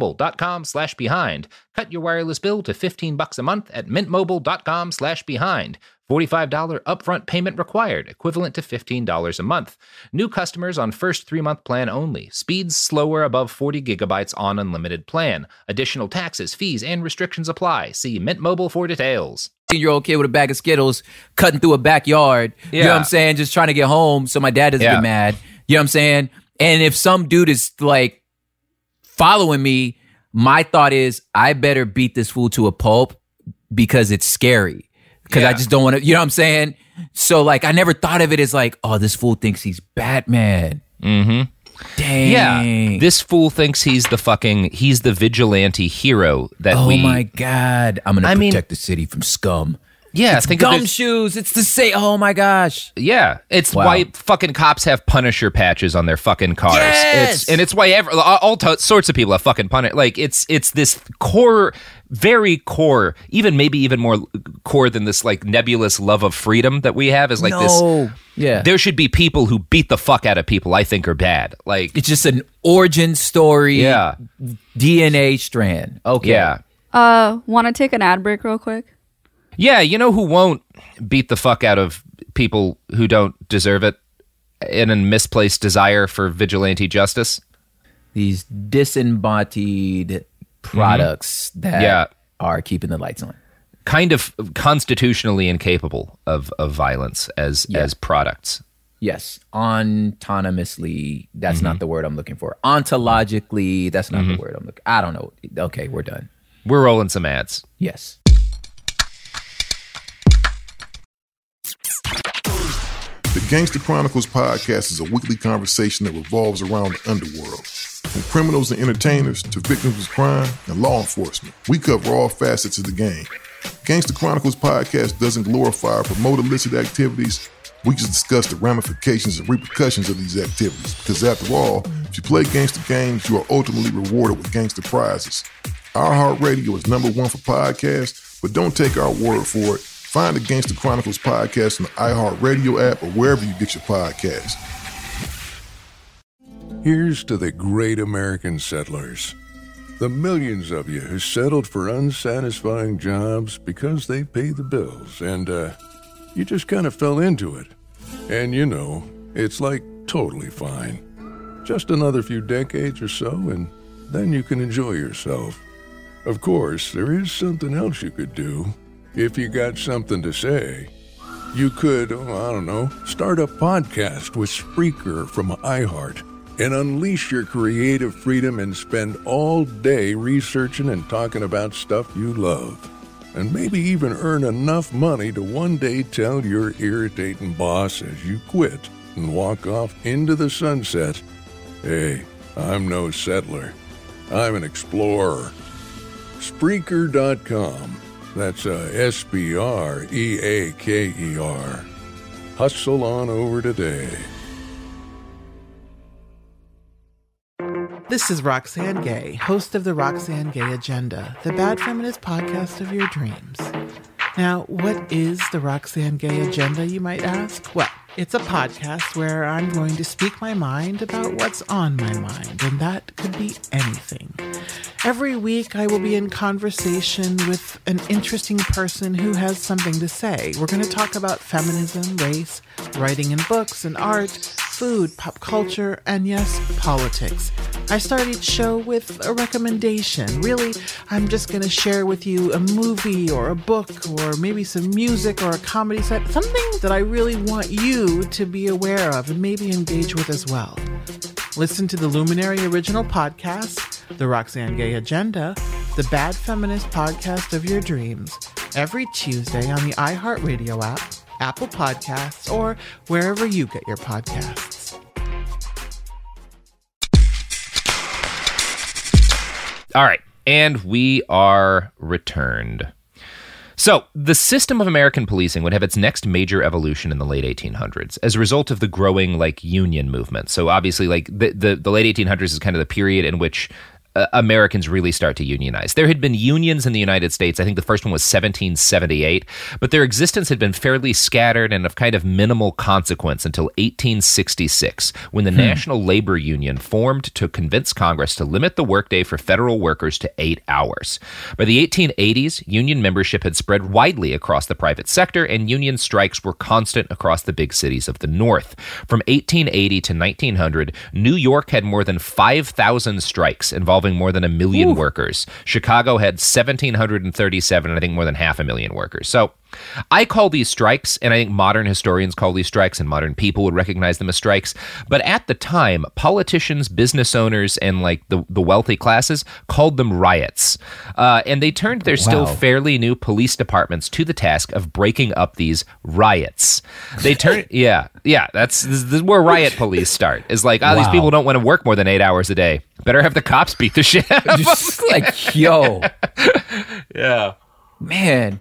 Speaker 14: mintmobile.com/behind. Cut your wireless bill to $15 a month at mintmobile.com/behind. $45 upfront payment required, equivalent to $15 a month. New customers on first 3-month plan only. Speeds slower above 40 gigabytes on unlimited plan. Additional taxes, fees, and restrictions apply. See Mint Mobile for details.
Speaker 12: 18-year-old kid with a bag of Skittles cutting through a backyard. You know what I'm saying? Just trying to get home so my dad doesn't get mad. You know what I'm saying? And if some dude is like following me, my thought is I better beat this fool to a pulp because it's scary. Because I just don't want to, you know what I'm saying? So like I never thought of it as like, oh, this fool thinks he's Batman.
Speaker 11: Mm-hmm.
Speaker 12: Dang.
Speaker 11: Yeah. This fool thinks he's the vigilante hero that
Speaker 12: oh my God. I'm going to protect the city from scum.
Speaker 11: Yeah.
Speaker 12: It's gumshoes. It's the same. Oh my gosh.
Speaker 11: Yeah. It's why fucking cops have Punisher patches on their fucking cars.
Speaker 12: Yes!
Speaker 11: It's why all sorts of people have fucking Punisher. Like it's this core, very core, maybe even more core than this like nebulous love of freedom that we have is like this.
Speaker 12: Yeah.
Speaker 11: There should be people who beat the fuck out of people I think are bad. Like
Speaker 12: it's just an origin story.
Speaker 11: Yeah.
Speaker 12: DNA strand. Okay.
Speaker 11: Yeah.
Speaker 13: Want to take an ad break real quick?
Speaker 11: Yeah, you know who won't beat the fuck out of people who don't deserve it in a misplaced desire for vigilante justice?
Speaker 12: These disembodied products that are keeping the lights on.
Speaker 11: Kind of constitutionally incapable of violence as products.
Speaker 12: Yes. Autonomously, that's not the word I'm looking for. Ontologically, that's not the word I'm looking for. I don't know. Okay, we're done.
Speaker 11: We're rolling some ads.
Speaker 12: Yes.
Speaker 16: The Gangster Chronicles podcast is a weekly conversation that revolves around the underworld. From criminals and entertainers to victims of crime and law enforcement, we cover all facets of the game. Gangster Chronicles podcast doesn't glorify or promote illicit activities. We just discuss the ramifications and repercussions of these activities. Because after all, if you play gangster games, you are ultimately rewarded with gangster prizes. iHeartRadio is #1 for podcasts, but don't take our word for it. Find the Gangster Chronicles podcast on the iHeartRadio app or wherever you get your podcasts.
Speaker 6: Here's to the great American settlers. The millions of you who settled for unsatisfying jobs because they pay the bills and, you just kind of fell into it. And you know, it's like totally fine. Just another few decades or so and then you can enjoy yourself. Of course, there is something else you could do. If you got something to say, you could, start a podcast with Spreaker from iHeart and unleash your creative freedom and spend all day researching and talking about stuff you love. And maybe even earn enough money to one day tell your irritating boss as you quit and walk off into the sunset, "Hey, I'm no settler. I'm an explorer." Spreaker.com. That's Spreaker. Hustle on over today.
Speaker 17: This is Roxane Gay, host of the Roxane Gay Agenda, the bad feminist podcast of your dreams. Now, what is the Roxane Gay Agenda, you might ask? Well, it's a podcast where I'm going to speak my mind about what's on my mind, and that could be anything. Every week, I will be in conversation with an interesting person who has something to say. We're going to talk about feminism, race, writing in books and art, food, pop culture, and yes, politics. I start each show with a recommendation. Really, I'm just going to share with you a movie or a book or maybe some music or a comedy set, something that I really want you to be aware of and maybe engage with as well. Listen to the Luminary Original Podcast, the Roxane Gay Agenda, the bad feminist podcast of your dreams, every Tuesday on the iHeartRadio app, Apple Podcasts, or wherever you get your podcasts.
Speaker 11: All right, and we are returned. So, the system of American policing would have its next major evolution in the late 1800s as a result of the growing, union movement. So, obviously, the late 1800s is kind of the period in which Americans really start to unionize. There had been unions in the United States. I think the first one was 1778, but their existence had been fairly scattered and of kind of minimal consequence until 1866, when the National Labor Union formed to convince Congress to limit the workday for federal workers to 8 hours. By the 1880s, union membership had spread widely across the private sector, and union strikes were constant across the big cities of the North. From 1880 to 1900, New York had more than 5,000 strikes involving more than 1 million workers. Chicago had 1,737, and I think more than 500,000 workers. So I call these strikes, and I think modern historians call these strikes, and modern people would recognize them as strikes. But at the time, politicians, business owners, and the wealthy classes called them riots. And they turned their still fairly new police departments to the task of breaking up these riots. They turned, this is where riot police start. Is these people don't want to work more than 8 hours a day. Better have the cops beat the shit out of them.
Speaker 12: Yo.
Speaker 11: Yeah.
Speaker 12: Man.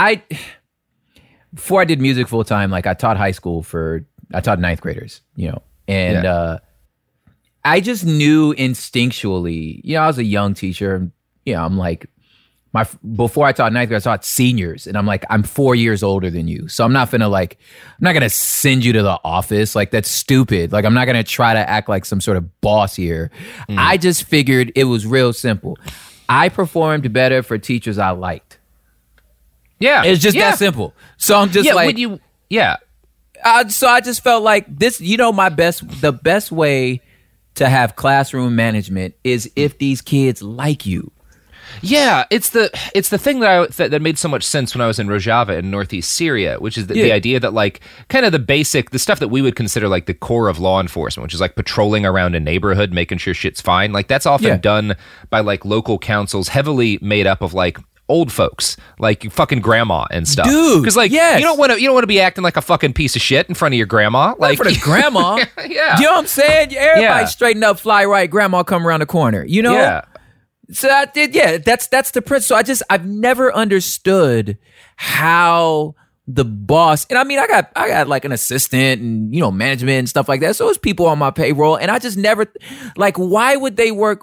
Speaker 12: Before I did music full time, I taught high school I taught ninth graders, and I just knew instinctually, I was a young teacher, I'm before I taught ninth grade, I taught seniors, and I'm 4 years older than you. So I'm not gonna I'm not gonna send you to the office. That's stupid. I'm not gonna try to act like some sort of boss here. I just figured it was real simple. I performed better for teachers I liked.
Speaker 11: Yeah.
Speaker 12: It's just that simple. So I'm just so I just felt like this, the best way to have classroom management is if these kids like you.
Speaker 11: Yeah, it's the thing that made so much sense when I was in Rojava in northeast Syria, which is the idea that like kind of the stuff that we would consider like the core of law enforcement, which is like patrolling around a neighborhood, making sure shit's fine. Like that's often done by like local councils, heavily made up of like old folks, like fucking grandma and stuff.
Speaker 12: Dude,
Speaker 11: because like you don't want to be acting like a fucking piece of shit in front of your grandma. Like
Speaker 12: for the grandma,
Speaker 11: yeah.
Speaker 12: You know what I'm saying? Everybody straighten up, fly right. Grandma come around the corner. You know.
Speaker 11: Yeah.
Speaker 12: So I did, that's the principle. So I've never understood how the boss, and I mean, I got like an assistant and, management and stuff like that. So it's people on my payroll, and I just never, like, why would they work?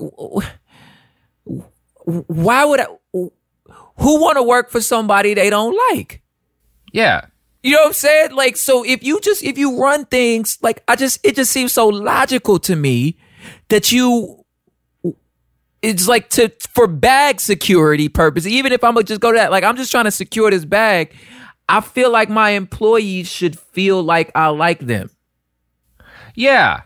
Speaker 12: Why would who want to work for somebody they don't like?
Speaker 11: Yeah.
Speaker 12: You know what I'm saying? Like, so if you run things, like, it just seems so logical to me that it's like for bag security purpose, even if I'm gonna just go to that, like I'm just trying to secure this bag, I feel like my employees should feel like I like them.
Speaker 11: Yeah.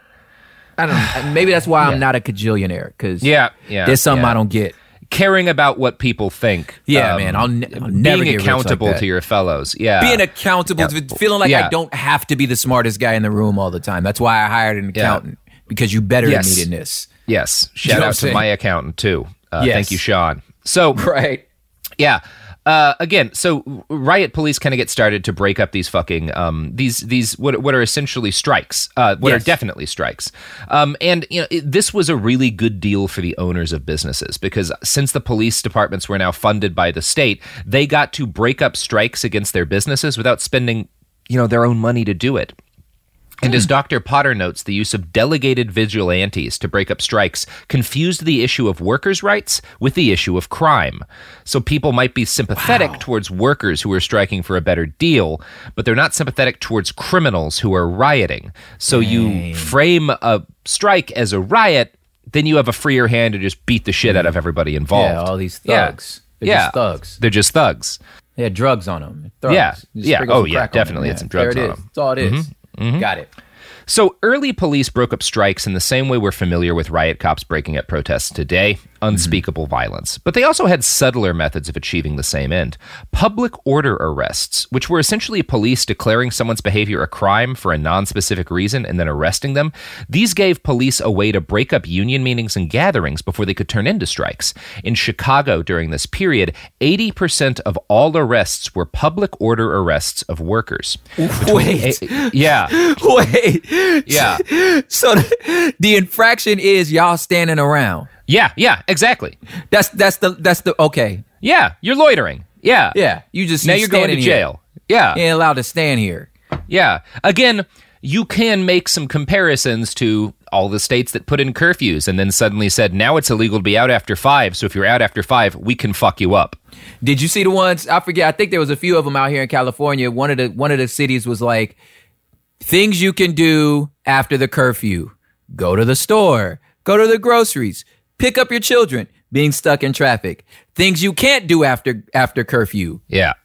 Speaker 12: I don't know. Maybe that's why I'm not a cajillionaire, because there's something I don't get.
Speaker 11: Caring about what people think.
Speaker 12: Yeah, man. I'll never
Speaker 11: being
Speaker 12: get
Speaker 11: accountable
Speaker 12: rich like that.
Speaker 11: To your fellows. Yeah.
Speaker 12: Being accountable, feeling like I don't have to be the smartest guy in the room all the time. That's why I hired an accountant, because you better than me in this.
Speaker 11: Yes. Shout out to my accountant, too. Thank you, Sean. So,
Speaker 12: right.
Speaker 11: Yeah. Again, so riot police kind of get started to break up these fucking these what are essentially strikes, are definitely strikes, and this was a really good deal for the owners of businesses, because since the police departments were now funded by the state, they got to break up strikes against their businesses without spending their own money to do it. And as Dr. Potter notes, the use of delegated vigilantes to break up strikes confused the issue of workers' rights with the issue of crime. So people might be sympathetic towards workers who are striking for a better deal, but they're not sympathetic towards criminals who are rioting. So you frame a strike as a riot, then you have a freer hand to just beat the shit out of everybody involved.
Speaker 12: Yeah, all these thugs. They're just thugs.
Speaker 11: They're just thugs.
Speaker 12: They had drugs on them. Thugs.
Speaker 11: Yeah. Oh, yeah, definitely. It's some drugs on them.
Speaker 12: That's all it is. Mm-hmm. Got it.
Speaker 11: So early police broke up strikes in the same way we're familiar with riot cops breaking up protests today, unspeakable violence. But they also had subtler methods of achieving the same end. Public order arrests, which were essentially police declaring someone's behavior a crime for a non-specific reason and then arresting them. These gave police a way to break up union meetings and gatherings before they could turn into strikes. In Chicago during this period, 80% of all arrests were public order arrests of workers.
Speaker 12: Wait.
Speaker 11: Yeah.
Speaker 12: Wait.
Speaker 11: Yeah.
Speaker 12: So the infraction is y'all standing around.
Speaker 11: Yeah, exactly.
Speaker 12: That's the okay.
Speaker 11: Yeah, you're loitering. Yeah.
Speaker 12: Yeah.
Speaker 11: You're going to jail. Yeah.
Speaker 12: You ain't allowed to stand here.
Speaker 11: Yeah. Again, you can make some comparisons to all the states that put in curfews and then suddenly said, now it's illegal to be out after 5, so if you're out after 5, we can fuck you up.
Speaker 12: Did you see the ones? I forget. I think there was a few of them out here in California. One of the cities was like, things you can do after the curfew: go to the store, go to the groceries, pick up your children, being stuck in traffic. Things you can't do after curfew: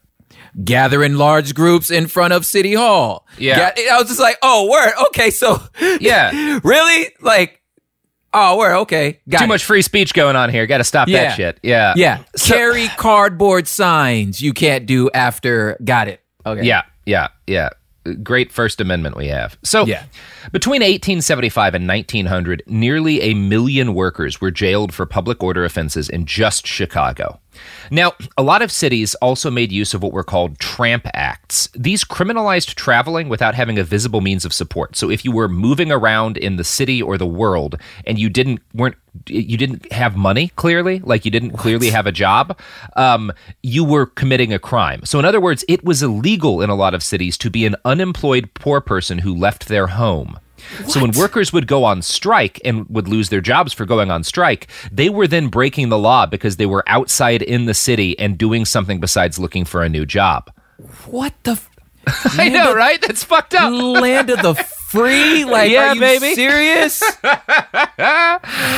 Speaker 12: gather in large groups in front of City Hall. I was just like, oh, word, okay, so really, like, oh, word, okay,
Speaker 11: too much free speech going on here. Got to stop that shit. Yeah.
Speaker 12: Carry cardboard signs you can't do after. Got it. Okay.
Speaker 11: Yeah. Great First Amendment we have. So, between 1875 and 1900, nearly 1 million workers were jailed for public order offenses in just Chicago. Now, a lot of cities also made use of what were called tramp acts. These criminalized traveling without having a visible means of support. So if you were moving around in the city or the world and you didn't have money, clearly, like you didn't clearly have a job, you were committing a crime. So in other words, it was illegal in a lot of cities to be an unemployed poor person who left their home. So when workers would go on strike and would lose their jobs for going on strike, they were then breaking the law because they were outside in the city and doing something besides looking for a new job.
Speaker 12: What the?
Speaker 11: I know, right? That's fucked up.
Speaker 12: Land of the free? Like,
Speaker 11: yeah,
Speaker 12: are you
Speaker 11: baby.
Speaker 12: serious?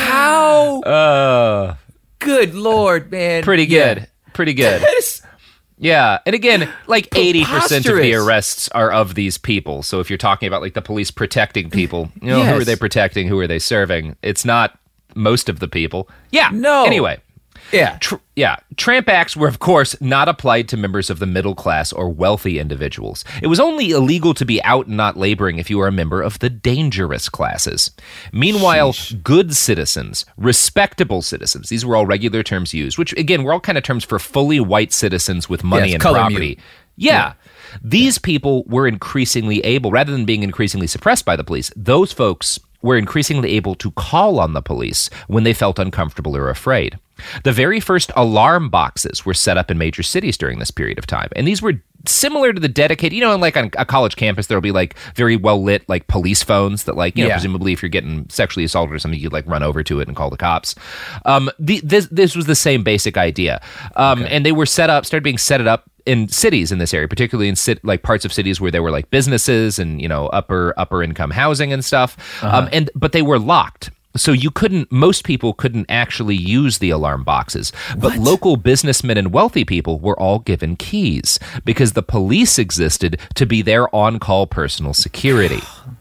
Speaker 12: How?
Speaker 11: Good
Speaker 12: Lord, man.
Speaker 11: Pretty good. Pretty good. Yeah, and again, like 80% of the arrests are of these people. So if you're talking about like the police protecting people, who are they protecting? Who are they serving? It's not most of the people. Yeah.
Speaker 12: No.
Speaker 11: Anyway.
Speaker 12: Yeah.
Speaker 11: Tramp acts were, of course, not applied to members of the middle class or wealthy individuals. It was only illegal to be out and not laboring if you were a member of the dangerous classes. Meanwhile, good citizens, respectable citizens, these were all regular terms used, which, again, were all kind of terms for fully white citizens with money and property. Yeah. These people were increasingly able, rather than being increasingly suppressed by the police, those folks were increasingly able to call on the police when they felt uncomfortable or afraid. The very first alarm boxes were set up in major cities during this period of time. And these were similar to the dedicated, like on a college campus, there'll be like very well lit like police phones that presumably if you're getting sexually assaulted or something, you'd like run over to it and call the cops. This was the same basic idea. And they were started being set up in cities in this area, particularly in parts of cities where there were like businesses and, upper income housing and stuff. But they were locked. So most people couldn't actually use the alarm boxes. But local businessmen and wealthy people were all given keys because the police existed to be their on-call personal security.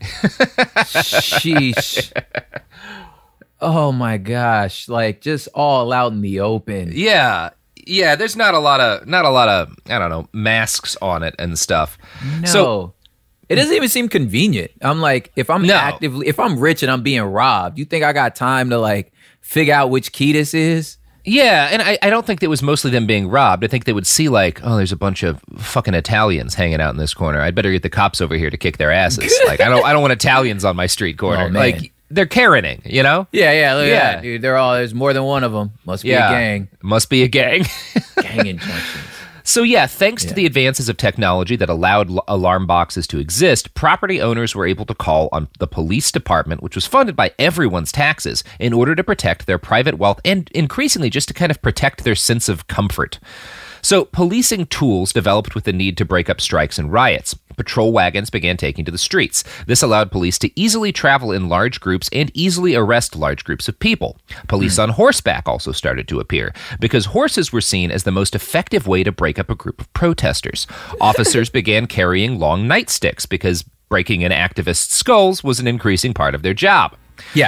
Speaker 12: Sheesh. Oh my gosh. Like just all out in the open.
Speaker 11: Yeah. Yeah, there's not a lot of I don't know, masks on it and stuff.
Speaker 12: No. So it doesn't even seem convenient. I'm like, if I'm rich and I'm being robbed, you think I got time to like figure out which key this is?
Speaker 11: Yeah, and I don't think it was mostly them being robbed. I think they would see like, oh, there's a bunch of fucking Italians hanging out in this corner. I'd better get the cops over here to kick their asses. Like I don't want Italians on my street corner.
Speaker 12: Oh,
Speaker 11: like they're Karening,
Speaker 12: Yeah, look at that, dude. There's more than one of them. Must be a gang.
Speaker 11: Must be a gang.
Speaker 12: Gang injunctions.
Speaker 11: So thanks to the advances of technology that allowed alarm boxes to exist, property owners were able to call on the police department, which was funded by everyone's taxes, in order to protect their private wealth and increasingly just to kind of protect their sense of comfort. So policing tools developed with the need to break up strikes and riots. Patrol wagons began taking to the streets. This allowed police to easily travel in large groups and easily arrest large groups of people. Police on horseback also started to appear because horses were seen as the most effective way to break up a group of protesters. Officers began carrying long nightsticks because breaking in activists' skulls was an increasing part of their job.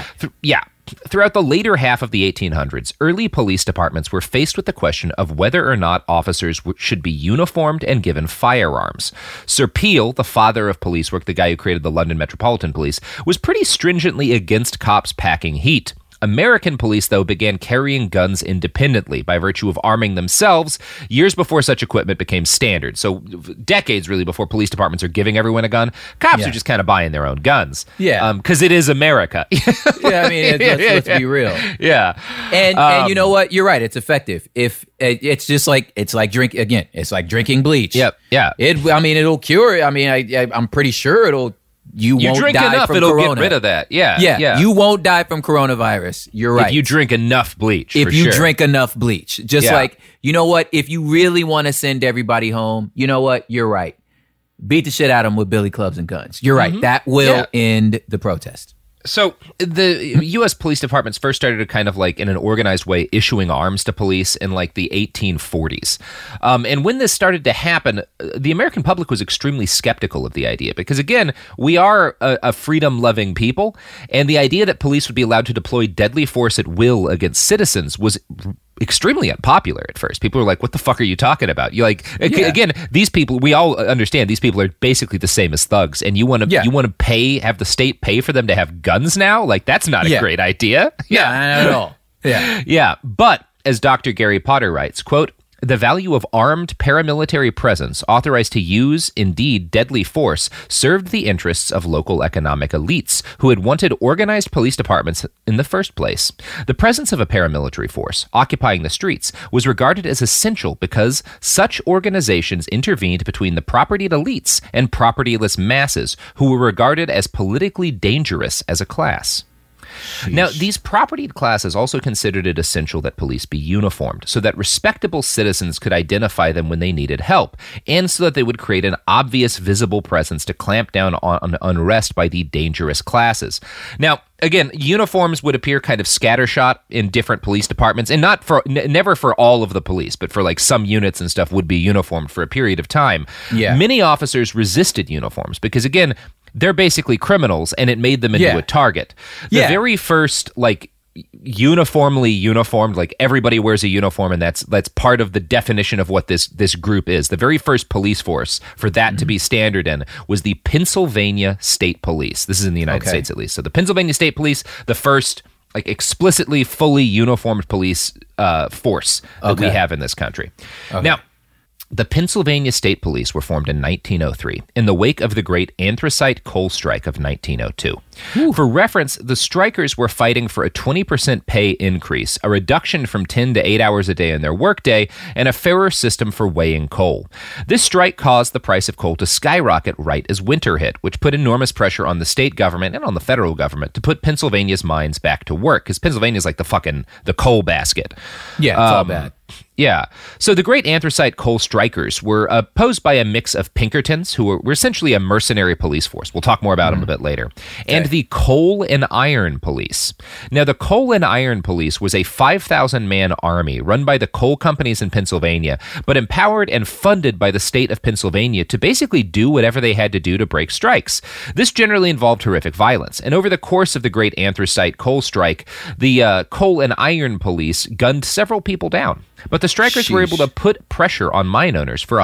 Speaker 11: Throughout the later half of the 1800s, early police departments were faced with the question of whether or not officers should be uniformed and given firearms. Sir Peel, the father of police work, the guy who created the London Metropolitan Police, was pretty stringently against cops packing heat. American police, though, began carrying guns independently by virtue of arming themselves years before such equipment became standard. So decades, really, before police departments are giving everyone a gun, cops are just kind of buying their own guns.
Speaker 12: Yeah.
Speaker 11: Because it is America.
Speaker 12: I mean, let's be real.
Speaker 11: Yeah.
Speaker 12: And you know what? You're right. It's effective. If it's just like, it's like drinking bleach.
Speaker 11: Yep. Yeah.
Speaker 12: It'll cure it. I mean, I'm pretty sure you won't
Speaker 11: drink
Speaker 12: die
Speaker 11: enough,
Speaker 12: from
Speaker 11: it'll
Speaker 12: corona.
Speaker 11: get rid of that. Yeah.
Speaker 12: You won't die from coronavirus. You're right.
Speaker 11: If you drink enough bleach.
Speaker 12: Drink enough bleach. Like, you know what? If you really want to send everybody home, you know what? You're right. Beat the shit out of them with billy clubs and guns. You're right. That will end the protest.
Speaker 11: So the U.S. police departments first started to kind of like in an organized way issuing arms to police in like the 1840s. And when this started to happen, the American public was extremely skeptical of the idea because, again, we are a freedom-loving people. And the idea that police would be allowed to deploy deadly force at will against citizens was extremely unpopular at first. People were like, what the fuck are you talking about? You again, these people, we all understand these people are basically the same as thugs, and you want to have the state pay for them to have guns now? Like, that's not a great idea.
Speaker 12: Yeah, not at all.
Speaker 11: Yeah. But as Dr. Gary Potter writes, quote, the value of armed paramilitary presence authorized to use, indeed, deadly force served the interests of local economic elites who had wanted organized police departments in the first place. The presence of a paramilitary force occupying the streets was regarded as essential because such organizations intervened between the propertied elites and propertyless masses who were regarded as politically dangerous as a class. Now, these propertied classes also considered it essential that police be uniformed so that respectable citizens could identify them when they needed help, and so that they would create an obvious visible presence to clamp down on unrest by the dangerous classes. Now, again, uniforms would appear kind of scattershot in different police departments, and never for all of the police, but for like some units and stuff would be uniformed for a period of time.
Speaker 12: Yeah.
Speaker 11: Many officers resisted uniforms because, again, they're basically criminals, and it made them into a target. The very first, like, uniformly uniformed, like everybody wears a uniform, and that's part of the definition of what this group is. The very first police force for that to be standard in was the Pennsylvania State Police. This is in the United States, at least. So the Pennsylvania State Police, the first like explicitly fully uniformed police force that we have in this country. Now, the Pennsylvania State Police were formed in 1903 in the wake of the Great Anthracite Coal Strike of 1902. For reference, the strikers were fighting for a 20% pay increase, a reduction from 10 to 8 hours a day in their workday, and a fairer system for weighing coal. This strike caused the price of coal to skyrocket right as winter hit, which put enormous pressure on the state government and on the federal government to put Pennsylvania's mines back to work, because Pennsylvania's like the coal basket.
Speaker 12: Yeah, it's all bad.
Speaker 11: Yeah. So the Great Anthracite Coal Strikers were opposed by a mix of Pinkertons, who were essentially a mercenary police force. We'll talk more about them a bit later. And the Coal and Iron Police. Now, the Coal and Iron Police was a 5,000-man army run by the coal companies in Pennsylvania, but empowered and funded by the state of Pennsylvania to basically do whatever they had to do to break strikes. This generally involved horrific violence. And over the course of the Great Anthracite Coal Strike, the Coal and Iron Police gunned several people down. But the strikers were able to put pressure on mine owners for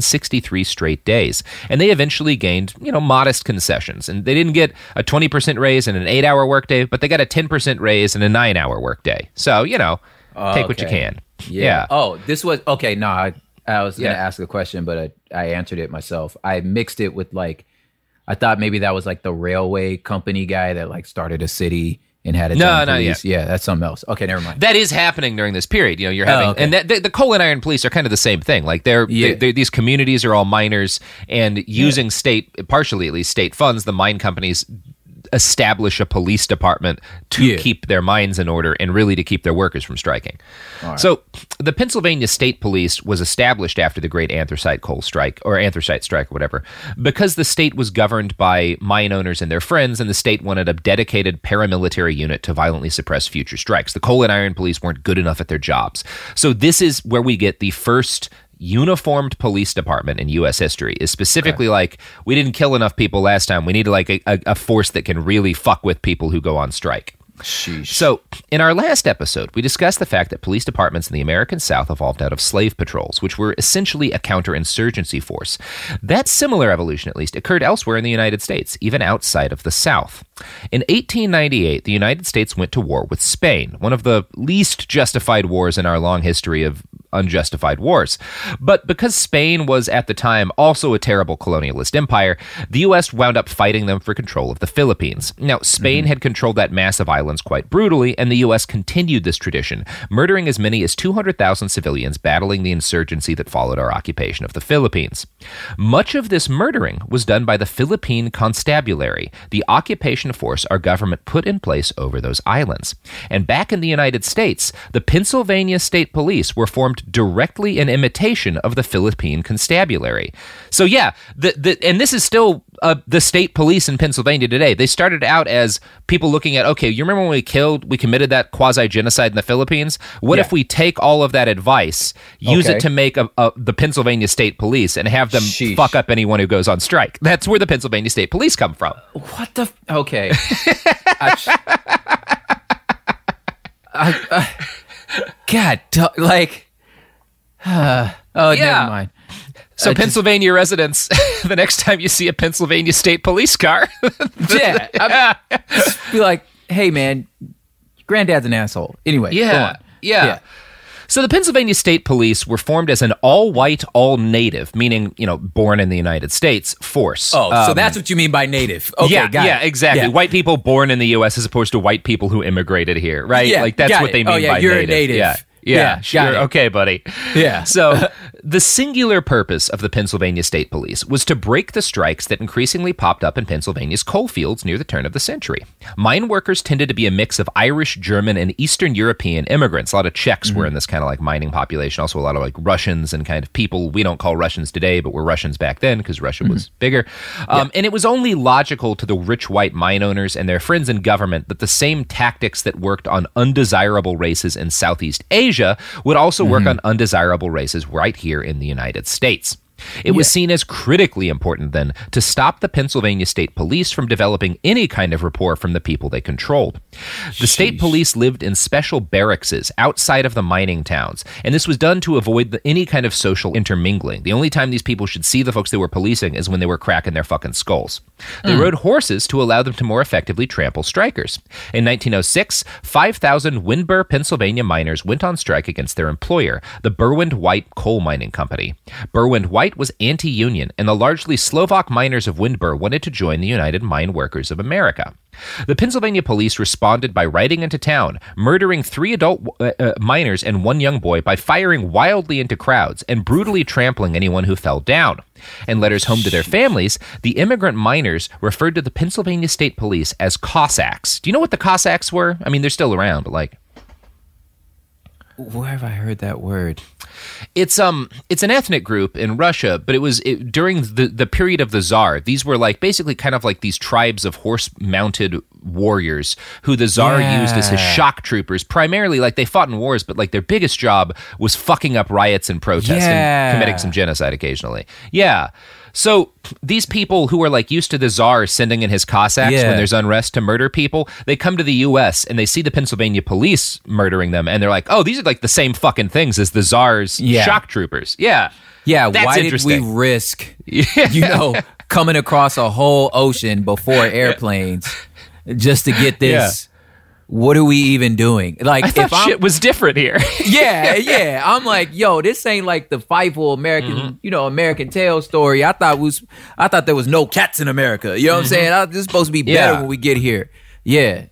Speaker 11: 163 straight days, and they eventually gained, modest concessions. And they didn't get a 20% raise in an 8-hour workday, but they got a 10% raise in a 9-hour workday. So, take what you can. Yeah.
Speaker 12: Oh, this was okay. No, I was going to ask a question, but I answered it myself. I mixed it with I thought maybe that was like the railway company guy that started a city and had a police. Yeah, that's something else. Okay, never mind.
Speaker 11: That is happening during this period. You're having, and the Coal and Iron Police are kind of the same thing. Like they're these communities are all miners, and using partially at least state funds, the mine companies establish a police department to keep their mines in order and really to keep their workers from striking. Right. So the Pennsylvania State Police was established after the Great Anthracite Coal Strike, or Anthracite Strike, or whatever, because the state was governed by mine owners and their friends, and the state wanted a dedicated paramilitary unit to violently suppress future strikes. The Coal and Iron Police weren't good enough at their jobs. So this is where we get the first uniformed police department in U.S. history, is specifically we didn't kill enough people last time. We need a force that can really fuck with people who go on strike.
Speaker 12: Sheesh.
Speaker 11: So, in our last episode, we discussed the fact that police departments in the American South evolved out of slave patrols, which were essentially a counterinsurgency force. That similar evolution, at least, occurred elsewhere in the United States, even outside of the South. In 1898, the United States went to war with Spain, one of the least justified wars in our long history of unjustified wars. But because Spain was at the time also a terrible colonialist empire, the U.S. wound up fighting them for control of the Philippines. Now, Spain had controlled that massive island quite brutally, and the U.S. continued this tradition, murdering as many as 200,000 civilians battling the insurgency that followed our occupation of the Philippines. Much of this murdering was done by the Philippine Constabulary, the occupation force our government put in place over those islands. And back in the United States, the Pennsylvania State Police were formed directly in imitation of the Philippine Constabulary. So and this is still the state police in Pennsylvania today. They started out as people looking at, okay, you remember when we committed that quasi-genocide in the Philippines? What if we take all of that advice, use it to make the Pennsylvania State Police and have them fuck up anyone who goes on strike? That's where the Pennsylvania State Police come from.
Speaker 12: What the... Okay. God, never mind.
Speaker 11: So Pennsylvania residents, the next time you see a Pennsylvania State Police car,
Speaker 12: be like, hey man, granddad's an asshole. Anyway, go on.
Speaker 11: Yeah. So the Pennsylvania State Police were formed as an all-white, all-native, meaning, born in the United States, force.
Speaker 12: Oh, so that's what you mean by native. Okay, got it.
Speaker 11: Exactly. Yeah. White people born in the U.S. as opposed to white people who immigrated here, right?
Speaker 12: Yeah,
Speaker 11: that's what they mean by
Speaker 12: you're
Speaker 11: native.
Speaker 12: a native.
Speaker 11: Yeah. Yeah, sure. Okay, buddy.
Speaker 12: Yeah.
Speaker 11: So the singular purpose of the Pennsylvania State Police was to break the strikes that increasingly popped up in Pennsylvania's coal fields near the turn of the century. Mine workers tended to be a mix of Irish, German, and Eastern European immigrants. A lot of Czechs were in this kind of like mining population. Also a lot of like Russians and kind of people we don't call Russians today, but were Russians back then because Russia was bigger. And it was only logical to the rich white mine owners and their friends in government that the same tactics that worked on undesirable races in Southeast Asia would also work on undesirable races right here in the United States. It was seen as critically important, then, to stop the Pennsylvania State Police from developing any kind of rapport from the people they controlled. The state police lived in special barrackses outside of the mining towns, and this was done to avoid any kind of social intermingling. The only time these people should see the folks they were policing is when they were cracking their fucking skulls. They rode horses to allow them to more effectively trample strikers. In 1906, 5,000 Windber, Pennsylvania miners went on strike against their employer, the Berwind-White Coal Mining Company. Berwind-White was anti-union, and the largely Slovak miners of Windber wanted to join the United Mine Workers of America. The Pennsylvania police responded by riding into town, murdering 3 adult miners and 1 young boy by firing wildly into crowds and brutally trampling anyone who fell down. In letters home to their families, the immigrant miners referred to the Pennsylvania State Police as Cossacks. Do you know what the Cossacks were? I mean, they're still around, but like...
Speaker 12: Where have I heard that word?
Speaker 11: It's an ethnic group in Russia, but during the period of the Tsar. These were like basically kind of like these tribes of horse-mounted warriors who the Tsar used as his shock troopers. Primarily, like they fought in wars, but like their biggest job was fucking up riots and protests and committing some genocide occasionally. Yeah. So these people who are like used to the Tsar sending in his Cossacks when there's unrest to murder people, they come to the U.S. and they see the Pennsylvania police murdering them, and they're like, oh, these are like the same fucking things as the Tsar's shock troopers. Yeah.
Speaker 12: Yeah,
Speaker 11: that's
Speaker 12: why did we risk, coming across a whole ocean before airplanes just to get this? What are we even doing? Like,
Speaker 11: I thought shit was different here.
Speaker 12: I'm like, yo, this ain't like the Fievel American, American Tale story. I thought there was no cats in America. You know what I'm saying? This is supposed to be better when we get here. Yeah.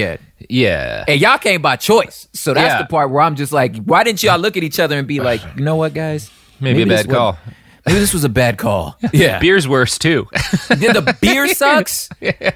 Speaker 12: And y'all came by choice. So that's the part where I'm just like, why didn't y'all look at each other and be like, you know what, guys?
Speaker 11: Maybe a bad call.
Speaker 12: Maybe this was a bad call. Yeah.
Speaker 11: Beer's worse, too.
Speaker 12: The beer sucks?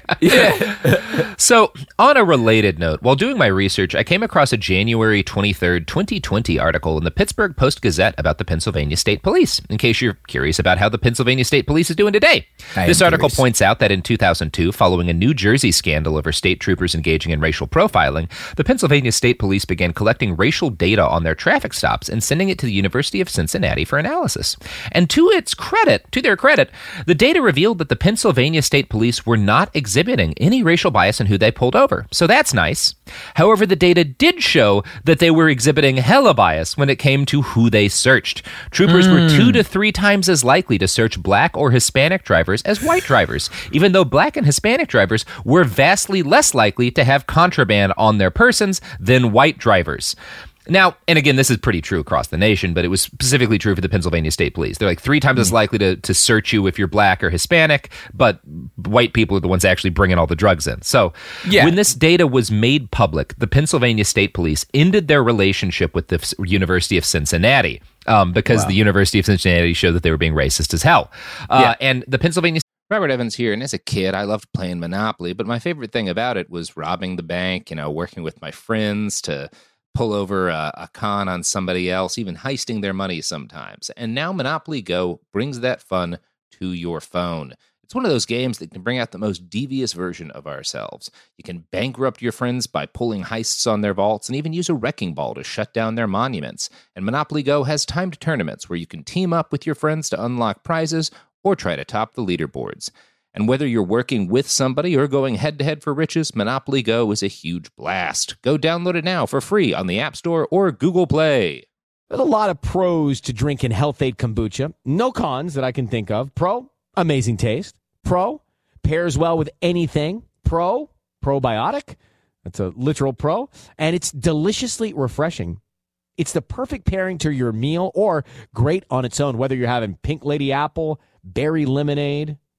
Speaker 11: So, on a related note, while doing my research, I came across a January 23rd, 2020 article in the Pittsburgh Post-Gazette about the Pennsylvania State Police, in case you're curious about how the Pennsylvania State Police is doing today. This article points out that in 2002, following a New Jersey scandal over state troopers engaging in racial profiling, the Pennsylvania State Police began collecting racial data on their traffic stops and sending it to the University of Cincinnati for analysis. And to their credit, the data revealed that the Pennsylvania State Police were not exhibiting any racial bias in who they pulled over. So that's nice. However, the data did show that they were exhibiting hella bias when it came to who they searched. Troopers were 2 to 3 times as likely to search black or Hispanic drivers as white drivers, even though black and Hispanic drivers were vastly less likely to have contraband on their persons than white drivers. Now, and again, this is pretty true across the nation, but it was specifically true for the Pennsylvania State Police. They're like 3 times as likely to search you if you're black or Hispanic, but white people are the ones actually bringing all the drugs in. So when this data was made public, the Pennsylvania State Police ended their relationship with the University of Cincinnati because the University of Cincinnati showed that they were being racist as hell. And the Pennsylvania
Speaker 14: Robert Evans here, and as a kid, I loved playing Monopoly, but my favorite thing about it was robbing the bank, working with my friends to pull over a con on somebody else, even heisting their money sometimes. And now Monopoly Go brings that fun to your phone. It's one of those games that can bring out the most devious version of ourselves. You can bankrupt your friends by pulling heists on their vaults and even use a wrecking ball to shut down their monuments. And Monopoly Go has timed tournaments where you can team up with your friends to unlock prizes or try to top the leaderboards. And whether you're working with somebody or going head-to-head for riches, Monopoly Go is a huge blast. Go download it now for free on the App Store or Google Play.
Speaker 15: There's a lot of pros to drinking Health-Ade kombucha. No cons that I can think of. Pro, amazing taste. Pro, pairs well with anything. Pro, probiotic. That's a literal pro. And it's deliciously refreshing. It's the perfect pairing to your meal or great on its own, whether you're having pink lady apple, berry lemonade,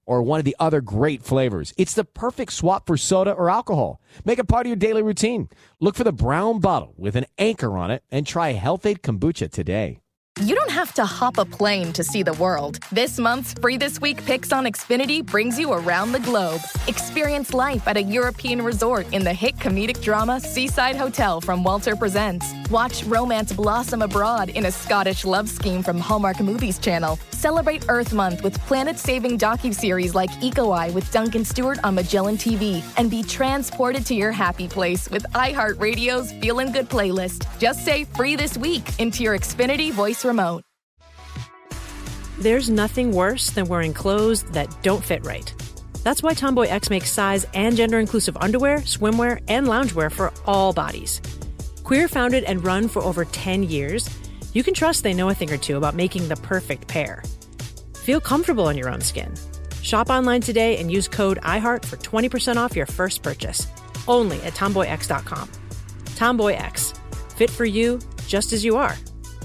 Speaker 15: or one of the other great flavors. It's the perfect swap for soda or alcohol. Make it part of your daily routine. Look for the brown bottle with an anchor on it and try Health-Ade Kombucha today.
Speaker 1: You don't have to hop a plane to see the world. This month's Free This Week Picks on Xfinity brings you around the globe. Experience life at a European resort in the hit comedic drama Seaside Hotel from Walter Presents. Watch romance blossom abroad in a Scottish love scheme from Hallmark Movies Channel. Celebrate Earth Month with planet-saving docuseries like Eco Eye with Duncan Stewart on Magellan TV. And be transported to your happy place with iHeartRadio's Feelin' Good playlist. Just say Free This Week into your Xfinity voice remote.
Speaker 18: There's nothing worse than wearing clothes that don't fit right. That's why Tomboy X makes size and gender-inclusive underwear, swimwear, and loungewear for all bodies. Queer founded and run for over 10 years, you can trust they know a thing or two about making the perfect pair. Feel comfortable in your own skin. Shop online today and use code IHEART for 20% off your first purchase. Only at TomboyX.com. Tomboy X. Fit for you, just as you are.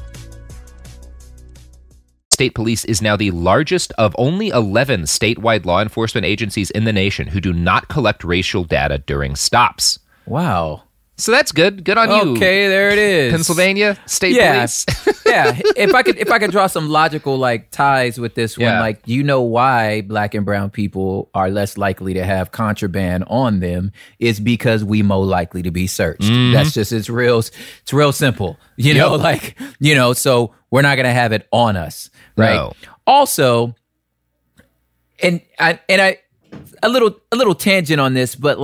Speaker 11: State Police is now the largest of only 11 statewide law enforcement agencies in the nation who do not collect racial data during stops.
Speaker 12: Wow.
Speaker 11: So that's good. Good on you.
Speaker 12: Okay, there it is.
Speaker 11: Pennsylvania State Police.
Speaker 12: Yeah. If I could draw some logical ties with this one, you know why black and brown people are less likely to have contraband on them is because we more likely to be searched. Mm-hmm. That's just it's real simple. You know, so we're not gonna have it on us, right? No. Also, and I a little tangent on this, but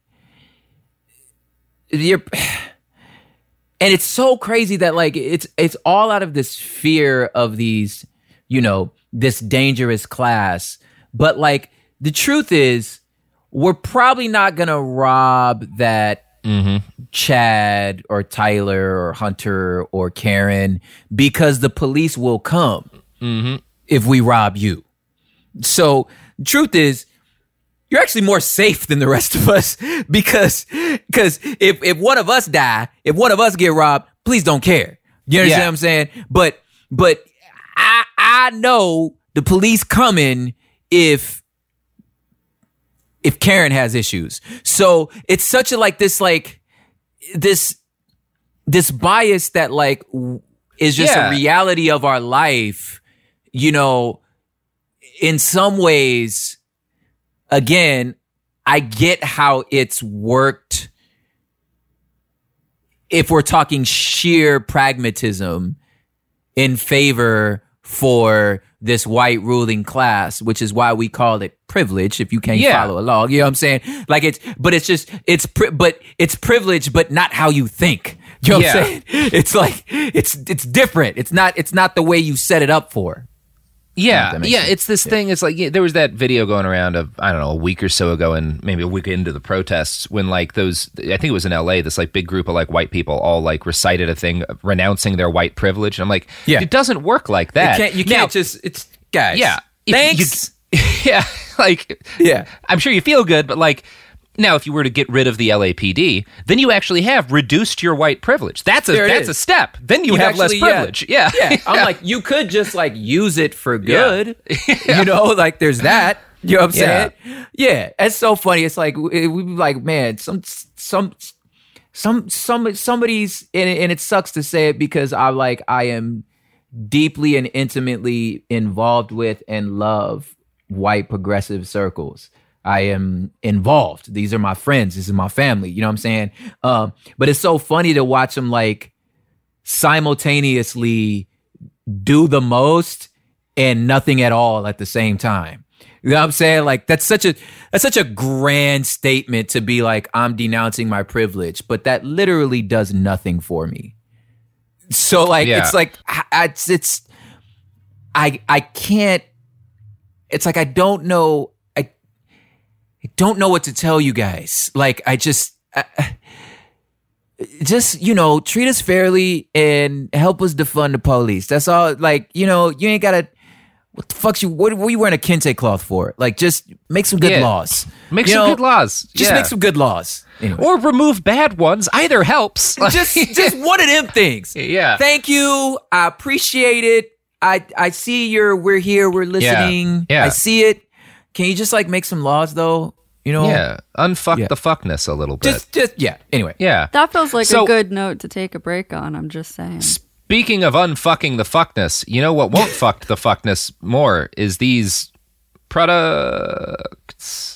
Speaker 12: and it's so crazy that it's all out of this fear of these, this dangerous class. But the truth is, we're probably not gonna rob that Chad or Tyler or Hunter or Karen because the police will come if we rob you. So the truth is, you're actually more safe than the rest of us because if one of us die, if one of us get robbed, please don't care. You understand what I'm saying? But I know the police coming if Karen has issues. So it's such a this bias that is just a reality of our life, in some ways. Again, I get how it's worked if we're talking sheer pragmatism in favor for this white ruling class, which is why we call it privilege if you can't follow along. You know what I'm saying? It's privilege, but not how you think. You know what I'm saying? It's different. It's not the way you set it up for.
Speaker 11: Yeah, it's this thing. It's there was that video going around of, I don't know, a week or so ago, and maybe a week into the protests when those, I think it was in LA, this big group of white people all recited a thing renouncing their white privilege. And I'm like, it doesn't work like that.
Speaker 12: You can't just, it's guys.
Speaker 11: Yeah.
Speaker 12: Thanks.
Speaker 11: I'm sure you feel good, but now, if you were to get rid of the LAPD, then you actually have reduced your white privilege. That's a step. Then you have less privilege. Yeah.
Speaker 12: I'm you could just use it for good. There's that. You know what I'm saying? Yeah. It's so funny. It's we'd be man, somebody's, and it sucks to say it because I am deeply and intimately involved with and love white progressive circles. I am involved. These are my friends. This is my family. You know what I'm saying? But it's so funny to watch them simultaneously do the most and nothing at all at the same time. You know what I'm saying? That's such a grand statement to be I'm denouncing my privilege, but that literally does nothing for me. So it's I can't. It's I don't know. I don't know what to tell you guys. Just treat us fairly and help us defund the police. That's all. You ain't gotta. What the fuck what are you wearing a kente cloth for? Just make some good laws.
Speaker 11: Make some good laws.
Speaker 12: Just make some good laws. Anyway.
Speaker 11: Or remove bad ones. Either helps.
Speaker 12: just one of them things.
Speaker 11: Yeah.
Speaker 12: Thank you. I appreciate it. I see we're here. We're listening.
Speaker 11: Yeah.
Speaker 12: I see it. Can you just like make some laws though? You know?
Speaker 11: Yeah. Unfuck the fuckness a little bit.
Speaker 12: Just yeah. Anyway.
Speaker 11: Yeah.
Speaker 13: That feels like a good note to take a break on. I'm just saying.
Speaker 11: Speaking of unfucking the fuckness, you know what won't fuck the fuckness more is these products.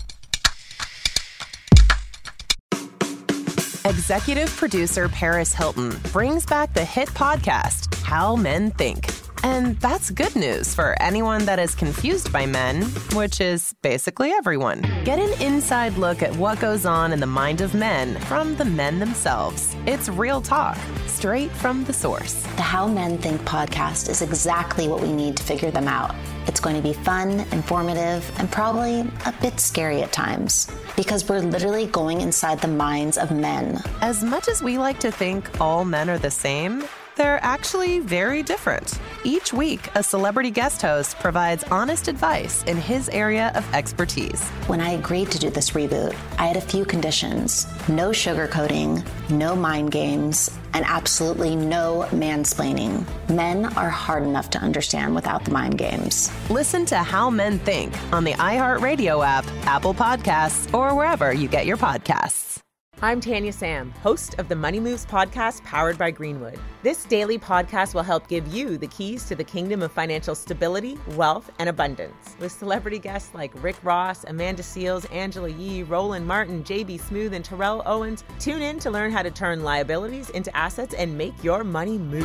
Speaker 7: Executive producer Paris Hilton brings back the hit podcast, How Men Think. And that's good news for anyone that is confused by men, which is basically everyone. Get an inside look at what goes on in the mind of men from the men themselves. It's real talk, straight from the source.
Speaker 8: The How Men Think podcast is exactly what we need to figure them out. It's going to be fun, informative, and probably a bit scary at times, because we're literally going inside the minds of men.
Speaker 7: As much as we like to think all men are the same, they're actually very different. Each week, a celebrity guest host provides honest advice in his area of expertise.
Speaker 8: When I agreed to do this reboot, I had a few conditions. No sugarcoating, no mind games, and absolutely no mansplaining. Men are hard enough to understand without the mind games.
Speaker 7: Listen to How Men Think on the iHeartRadio app, Apple Podcasts, or wherever you get your podcasts.
Speaker 19: I'm Tanya Sam, host of the Money Moves podcast powered by Greenwood. This daily podcast will help give you the keys to the kingdom of financial stability, wealth, and abundance. With celebrity guests like Rick Ross, Amanda Seales, Angela Yee, Roland Martin, JB Smoove, and Terrell Owens. Tune in to learn how to turn liabilities into assets and make your money move.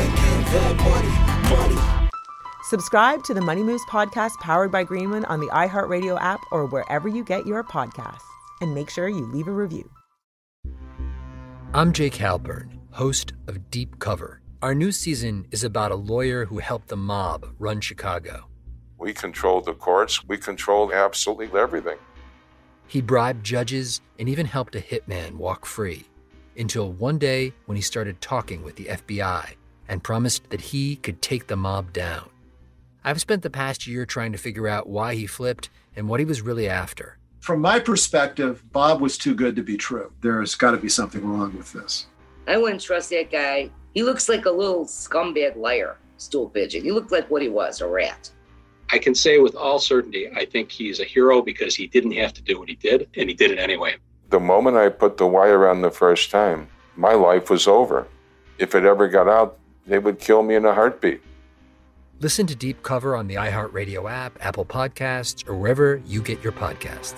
Speaker 19: Subscribe to the Money Moves podcast powered by Greenwood on the iHeartRadio app or wherever you get your podcasts. And make sure you leave a review.
Speaker 20: I'm Jake Halpern, host of Deep Cover. Our new season is about a lawyer who helped the mob run Chicago.
Speaker 21: We controlled the courts. We controlled absolutely everything.
Speaker 20: He bribed judges and even helped a hitman walk free. Until one day when he started talking with the FBI and promised that he could take the mob down. I've spent the past year trying to figure out why he flipped and what he was really after.
Speaker 22: From my perspective, Bob was too good to be true. There's got to be something wrong with this.
Speaker 23: I wouldn't trust that guy. He looks like a little scumbag liar, stool pigeon. He looked like what he was, a rat.
Speaker 24: I can say with all certainty, I think he's a hero because he didn't have to do what he did, and he did it anyway.
Speaker 21: The moment I put the wire on the first time, my life was over. If it ever got out, they would kill me in a heartbeat.
Speaker 20: Listen to Deep Cover on the iHeartRadio app, Apple Podcasts, or wherever you get your podcasts.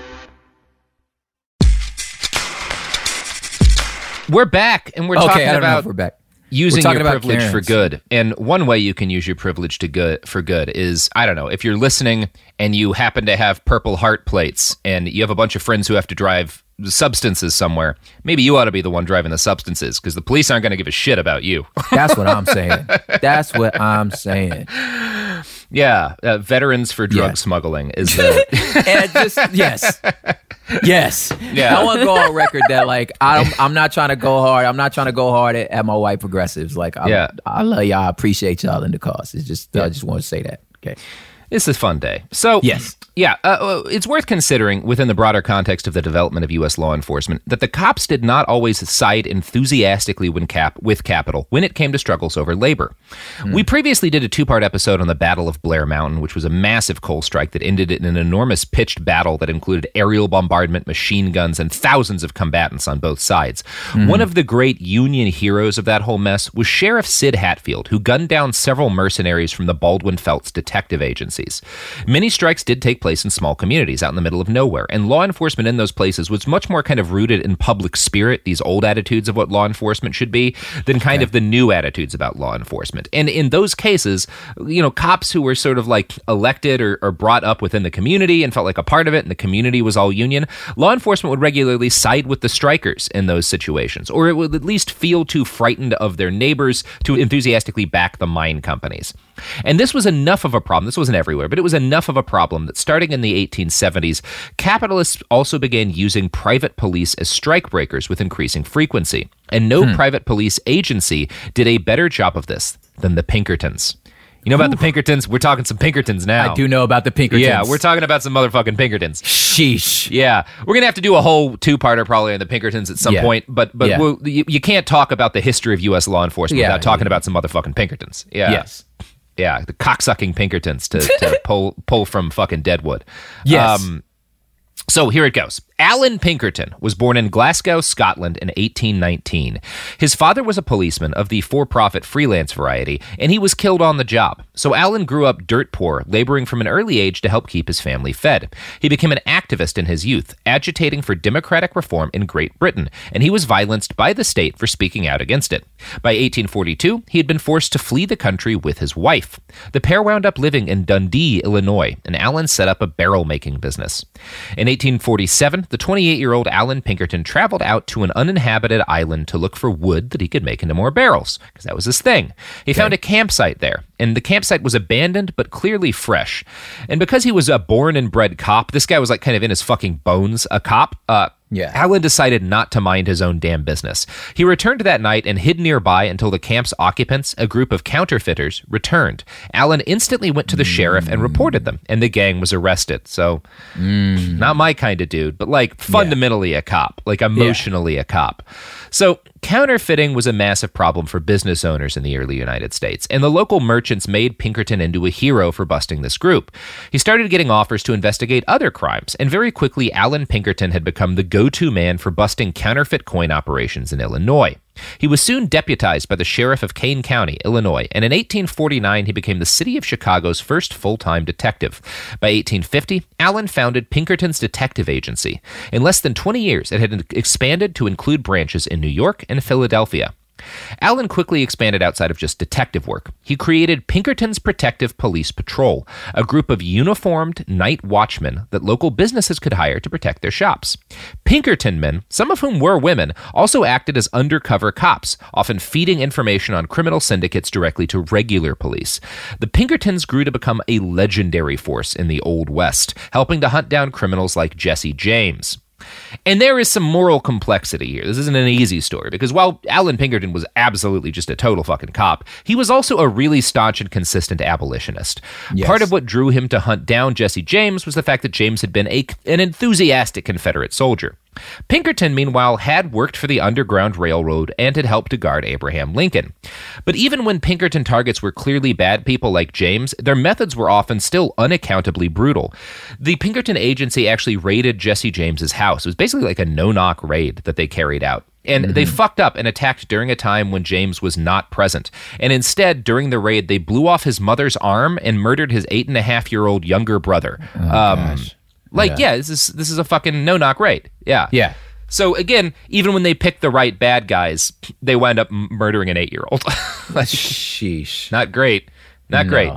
Speaker 11: We're back, and we're talking about using your privilege
Speaker 12: Karens.
Speaker 11: for good. And one way you can use your privilege for good is, I don't know, if you're listening and you happen to have Purple Heart plates and you have a bunch of friends who have to drive substances somewhere, maybe you ought to be the one driving the substances because the police aren't going to give a shit about you.
Speaker 12: That's what I'm saying. That's what I'm saying.
Speaker 11: Yeah, Veterans for Drug Smuggling is the...
Speaker 12: Yes.
Speaker 11: Yeah.
Speaker 12: I want to go on record that like I'm not trying to go hard. I'm not trying to go hard at my white progressives. Like I love y'all. I appreciate y'all in the cause. It's just I just want to say that. Okay.
Speaker 11: It's a fun day. So,
Speaker 12: yes.
Speaker 11: Yeah, it's worth considering within the broader context of the development of U.S. law enforcement that the cops did not always side enthusiastically with capital when it came to struggles over labor. We previously did a two-part episode on the Battle of Blair Mountain, which was a massive coal strike that ended in an enormous pitched battle that included aerial bombardment, machine guns, and thousands of combatants on both sides. One of the great Union heroes of that whole mess was Sheriff Sid Hatfield, who gunned down several mercenaries from the Baldwin Felts detective agencies. Many strikes did take place in small communities out in the middle of nowhere, and law enforcement in those places was much more kind of rooted in public spirit, these old attitudes of what law enforcement should be, than kind of the new attitudes about law enforcement. And in those cases, you know, cops who were sort of like elected or brought up within the community and felt like a part of it, and the community was all union, law enforcement would regularly side with the strikers in those situations, or it would at least feel too frightened of their neighbors to enthusiastically back the mine companies. And this was enough of a problem. This wasn't everywhere, but it was enough of a problem that starting in the 1870s, capitalists also began using private police as strikebreakers with increasing frequency. And no private police agency did a better job of this than the Pinkertons. You know about the Pinkertons? We're talking some Pinkertons now.
Speaker 12: I do know about the Pinkertons.
Speaker 11: Yeah, we're talking about some motherfucking Pinkertons.
Speaker 12: Sheesh.
Speaker 11: Yeah. We're going to have to do a whole two-parter probably on the Pinkertons at some point, but you can't talk about the history of U.S. law enforcement without talking about some motherfucking Pinkertons. Yeah.
Speaker 12: Yes.
Speaker 11: Yeah, the cocksucking Pinkertons to pull from fucking Deadwood.
Speaker 12: Yes.
Speaker 11: So here it goes. Alan Pinkerton was born in Glasgow, Scotland in 1819. His father was a policeman of the for-profit freelance variety, and he was killed on the job. So Alan grew up dirt poor, laboring from an early age to help keep his family fed. He became an activist in his youth, agitating for democratic reform in Great Britain, and he was violenced by the state for speaking out against it. By 1842, he had been forced to flee the country with his wife. The pair wound up living in Dundee, Illinois, and Alan set up a barrel-making business. In 1847, the 28-year-old Alan Pinkerton traveled out to an uninhabited island to look for wood that he could make into more barrels, because that was his thing. He found a campsite there, and the campsite was abandoned but clearly fresh. And because he was a born and bred cop, this guy was like kind of in his fucking bones, a cop, Alan decided not to mind his own damn business. He returned that night and hid nearby until the camp's occupants, a group of counterfeiters, returned. Alan instantly went to the sheriff and reported them, and the gang was arrested. So, not my kind of dude, but like fundamentally a cop, like emotionally a cop. So, counterfeiting was a massive problem for business owners in the early United States, and the local merchants made Pinkerton into a hero for busting this group. He started getting offers to investigate other crimes, and very quickly Alan Pinkerton had become the go-to man for busting counterfeit coin operations in Illinois. He was soon deputized by the sheriff of Kane County, Illinois, and in 1849 he became the city of Chicago's first full-time detective. By 1850, Alan founded Pinkerton's Detective Agency. In less than 20 years, it had expanded to include branches in New York and Philadelphia. Alan quickly expanded outside of just detective work. He created Pinkerton's Protective Police Patrol, a group of uniformed night watchmen that local businesses could hire to protect their shops. Pinkerton men, some of whom were women, also acted as undercover cops, often feeding information on criminal syndicates directly to regular police. The Pinkertons grew to become a legendary force in the Old West, helping to hunt down criminals like Jesse James. And there is some moral complexity here. This isn't an easy story, because while Alan Pinkerton was absolutely just a total fucking cop, he was also a really staunch and consistent abolitionist. Yes. Part of what drew him to hunt down Jesse James was the fact that James had been an enthusiastic Confederate soldier. Pinkerton, meanwhile, had worked for the Underground Railroad and had helped to guard Abraham Lincoln. But even when Pinkerton targets were clearly bad people like James, their methods were often still unaccountably brutal. The Pinkerton Agency actually raided Jesse James's house. It was basically like a no-knock raid that they carried out. And they fucked up and attacked during a time when James was not present. And instead, during the raid, they blew off his mother's arm and murdered his 8.5-year-old younger brother. This is a fucking no-knock raid. Yeah. So again, even when they picked the right bad guys, they wind up murdering an 8-year-old.
Speaker 12: Sheesh.
Speaker 11: Not great. Not great.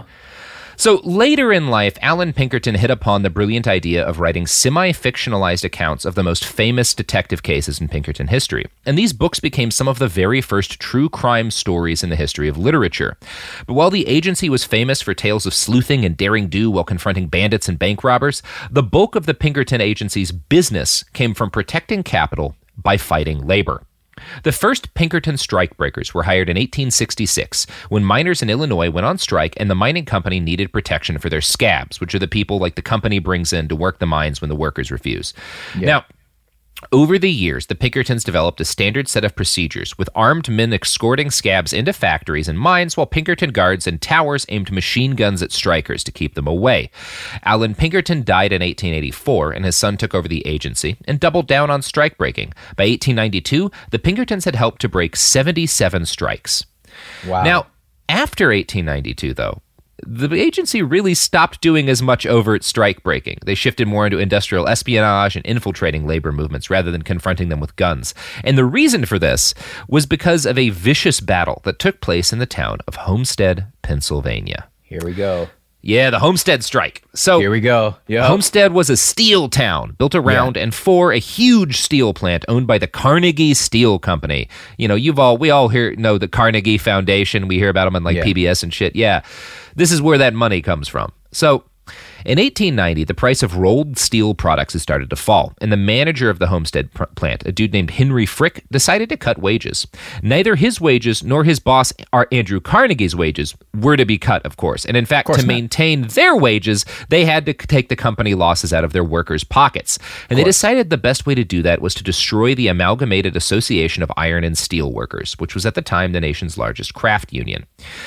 Speaker 11: So later in life, Alan Pinkerton hit upon the brilliant idea of writing semi-fictionalized accounts of the most famous detective cases in Pinkerton history. And these books became some of the very first true crime stories in the history of literature. But while the agency was famous for tales of sleuthing and daring do while confronting bandits and bank robbers, the bulk of the Pinkerton Agency's business came from protecting capital by fighting labor. The first Pinkerton strikebreakers were hired in 1866 when miners in Illinois went on strike and the mining company needed protection for their scabs, which are the people like the company brings in to work the mines when the workers refuse. Yeah. Now, over the years, the Pinkertons developed a standard set of procedures, with armed men escorting scabs into factories and mines while Pinkerton guards and towers aimed machine guns at strikers to keep them away. Alan Pinkerton died in 1884, and his son took over the agency and doubled down on strike breaking. By 1892, the Pinkertons had helped to break 77 strikes.
Speaker 12: Wow.
Speaker 11: Now, after 1892, though, the agency really stopped doing as much overt strike breaking. They shifted more into industrial espionage and infiltrating labor movements rather than confronting them with guns. And the reason for this was because of a vicious battle that took place in the town of Homestead, Pennsylvania.
Speaker 12: Here we go.
Speaker 11: Yeah, the Homestead strike. So
Speaker 12: here we go. Yep.
Speaker 11: Homestead was a steel town built around and for a huge steel plant owned by the Carnegie Steel Company. You know, we all know the Carnegie Foundation. We hear about them on PBS and shit. Yeah, this is where that money comes from. So in 1890, the price of rolled steel products had started to fall, and the manager of the Homestead plant, a dude named Henry Frick, decided to cut wages. Neither his wages nor his boss, Andrew Carnegie's wages, were to be cut, of course. And in fact, to maintain their wages, they had to take the company losses out of their workers' pockets. And they decided the best way to do that was to destroy the Amalgamated Association of Iron and Steel Workers, which was at the time the nation's largest craft union.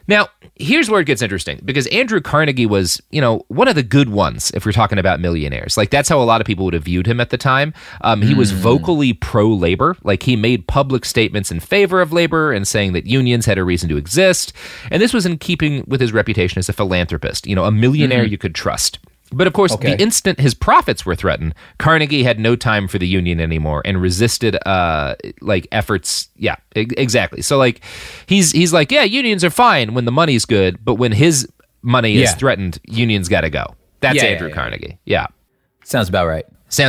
Speaker 11: Now, here's where it gets interesting, because Andrew Carnegie was, one of the good ones if we're talking about millionaires. Like, that's how a lot of people would have viewed him at the time. He was vocally pro-labor. Like, he made public statements in favor of labor and saying that unions had a reason to exist. And this was in keeping with his reputation as a philanthropist, a millionaire you could trust. But of course, the instant his profits were threatened, Carnegie had no time for the union anymore and resisted efforts. Yeah, exactly. So he's like, yeah, unions are fine when the money's good, but when his money is threatened, unions got to go. That's Andrew Carnegie. Yeah,
Speaker 12: sounds about right.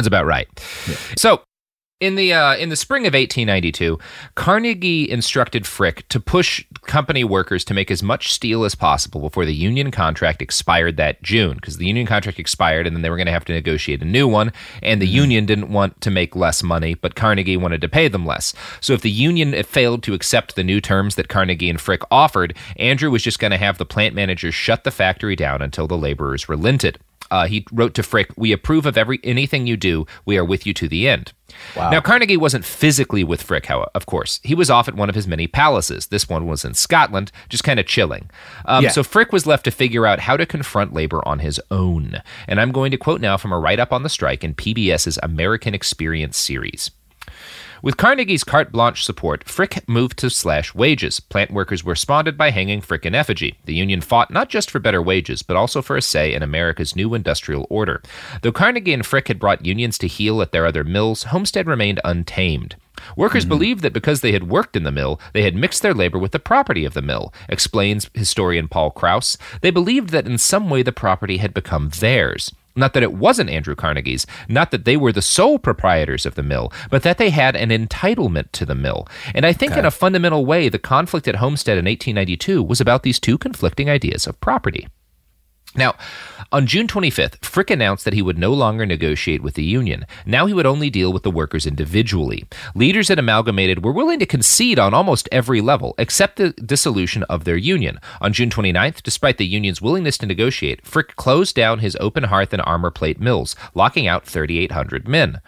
Speaker 11: Yeah. So in the spring of 1892, Carnegie instructed Frick to push company workers to make as much steel as possible before the union contract expired that June, because the union contract expired and then they were going to have to negotiate a new one, and the union didn't want to make less money, but Carnegie wanted to pay them less. So if the union failed to accept the new terms that Carnegie and Frick offered, Andrew was just going to have the plant managers shut the factory down until the laborers relented. He wrote to Frick, "We approve of anything you do. We are with you to the end." Wow. Now, Carnegie wasn't physically with Frick, of course. He was off at one of his many palaces. This one was in Scotland, just kind of chilling. So Frick was left to figure out how to confront labor on his own. And I'm going to quote now from a write-up on the strike in PBS's American Experience series. With Carnegie's carte blanche support, Frick moved to slash wages. Plant workers responded by hanging Frick in effigy. The union fought not just for better wages, but also for a say in America's new industrial order. Though Carnegie and Frick had brought unions to heel at their other mills, Homestead remained untamed. Workers believed that because they had worked in the mill, they had mixed their labor with the property of the mill, explains historian Paul Krauss. They believed that in some way the property had become theirs. Not that it wasn't Andrew Carnegie's, not that they were the sole proprietors of the mill, but that they had an entitlement to the mill. And I think in a fundamental way, the conflict at Homestead in 1892 was about these two conflicting ideas of property. Now, on June 25th, Frick announced that he would no longer negotiate with the union. Now he would only deal with the workers individually. Leaders at Amalgamated were willing to concede on almost every level, except the dissolution of their union. On June 29th, despite the union's willingness to negotiate, Frick closed down his open hearth and armor plate mills, locking out 3,800 men.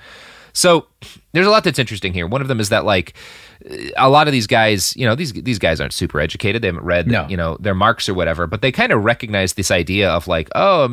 Speaker 11: So there's a lot that's interesting here. One of them is that, a lot of these guys, these guys aren't super educated. They haven't read, their Marx or whatever, but they kind of recognize this idea of not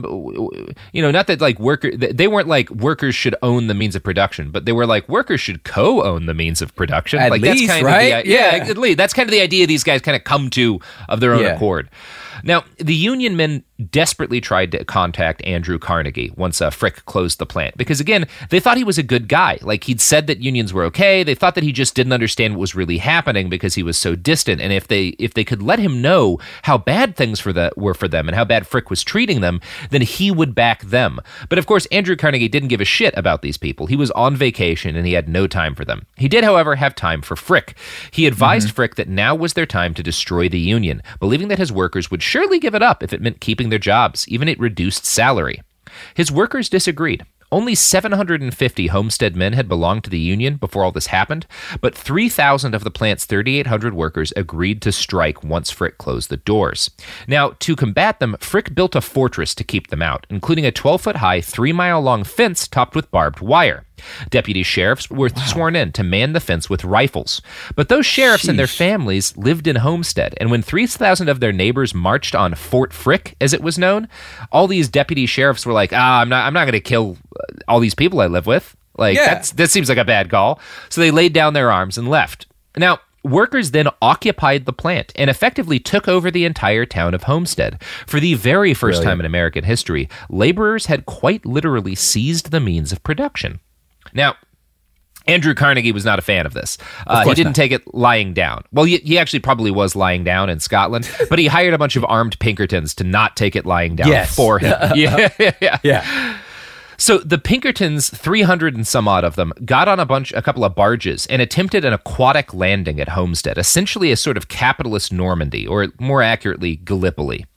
Speaker 11: that they weren't like workers should own the means of production, but they were like workers should co-own the means of production.
Speaker 12: At least,
Speaker 11: that's kind
Speaker 12: right?
Speaker 11: of at least that's kind of the idea these guys kind of come to of their own accord. Now, the union men desperately tried to contact Andrew Carnegie once Frick closed the plant, because again, they thought he was a good guy. Like, he'd said that unions were okay. They thought that he just didn't understand what was really happening because he was so distant. And if they could let him know how bad things were for them and how bad Frick was treating them, then he would back them. But of course, Andrew Carnegie didn't give a shit about these people. He was on vacation and he had no time for them. He did, however, have time for Frick. He advised Frick that now was their time to destroy the union, believing that his workers would surely give it up if it meant keeping their jobs, even at reduced salary. His workers disagreed. Only 750 Homestead men had belonged to the union before all this happened, but 3,000 of the plant's 3,800 workers agreed to strike once Frick closed the doors. Now, to combat them, Frick built a fortress to keep them out, including a 12-foot-high, 3-mile-long fence topped with barbed wire. Deputy sheriffs were sworn in to man the fence with rifles. But those sheriffs and their families lived in Homestead, and when 3,000 of their neighbors marched on Fort Frick, as it was known, all these deputy sheriffs were like, I'm not going to kill all these people I live with. That seems like a bad call. So they laid down their arms and left. Now, workers then occupied the plant and effectively took over the entire town of Homestead. For the very first time in American history, laborers had quite literally seized the means of production. Now, Andrew Carnegie was not a fan of this. He didn't take it lying down. Well, he actually probably was lying down in Scotland, but he hired a bunch of armed Pinkertons to not take it lying down for him. Yeah. So the Pinkertons, 300 and some odd of them, got on a couple of barges and attempted an aquatic landing at Homestead, essentially a sort of capitalist Normandy, or more accurately, Gallipoli.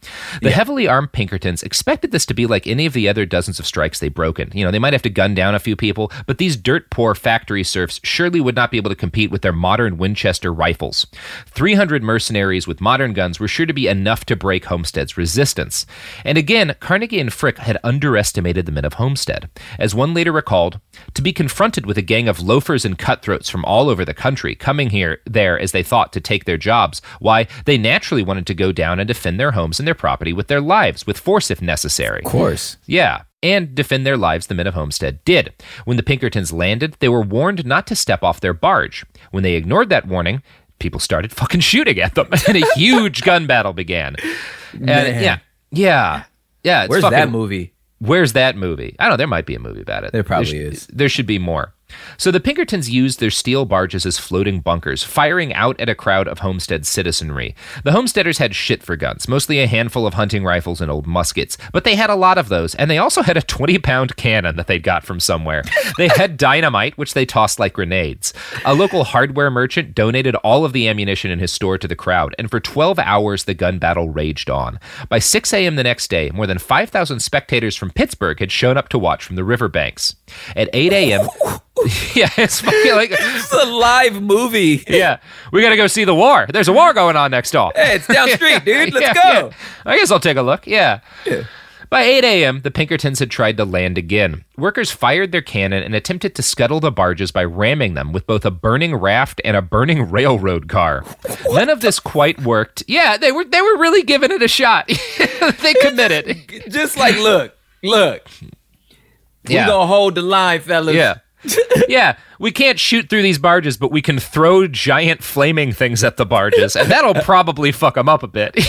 Speaker 11: The heavily armed Pinkertons expected this to be like any of the other dozens of strikes they'd broken. You know, they might have to gun down a few people, but these dirt-poor factory serfs surely would not be able to compete with their modern Winchester rifles. 300 mercenaries with modern guns were sure to be enough to break Homestead's resistance. And again, Carnegie and Frick had underestimated the men of Homestead. As one later recalled, to be confronted with a gang of loafers and cutthroats from all over the country coming there as they thought to take their jobs, why, they naturally wanted to go down and defend their homes and their property with their lives, with force if necessary.
Speaker 12: Of course.
Speaker 11: Yeah. And defend their lives, the men of Homestead did. When the Pinkertons landed, they were warned not to step off their barge. When they ignored that warning, people started fucking shooting at them, and a huge gun battle began. Yeah.
Speaker 12: Where's that movie?
Speaker 11: Where's that movie? I don't know. There might be a movie about it.
Speaker 12: There probably is.
Speaker 11: There should be more. So the Pinkertons used their steel barges as floating bunkers, firing out at a crowd of Homestead citizenry. The Homesteaders had shit for guns, mostly a handful of hunting rifles and old muskets, but they had a lot of those, and they also had a 20-pound cannon that they'd got from somewhere. They had dynamite, which they tossed like grenades. A local hardware merchant donated all of the ammunition in his store to the crowd, and for 12 hours the gun battle raged on. By 6 a.m. the next day, more than 5,000 spectators from Pittsburgh had shown up to watch from the riverbanks. At 8 a.m., yeah, it's fucking like
Speaker 12: it's a live movie.
Speaker 11: Yeah, we gotta go see the war. There's a war going on next door.
Speaker 12: Hey, it's down the street, dude. Let's go.
Speaker 11: Yeah. I guess I'll take a look. Yeah. By 8 a.m., the Pinkertons had tried to land again. Workers fired their cannon and attempted to scuttle the barges by ramming them with both a burning raft and a burning railroad car. None of this quite worked. Yeah, they were really giving it a shot. They committed.
Speaker 12: Just like, look. We gonna hold the line, fellas.
Speaker 11: Yeah. Yeah, we can't shoot through these barges, but we can throw giant flaming things at the barges, and that'll probably fuck them up a bit.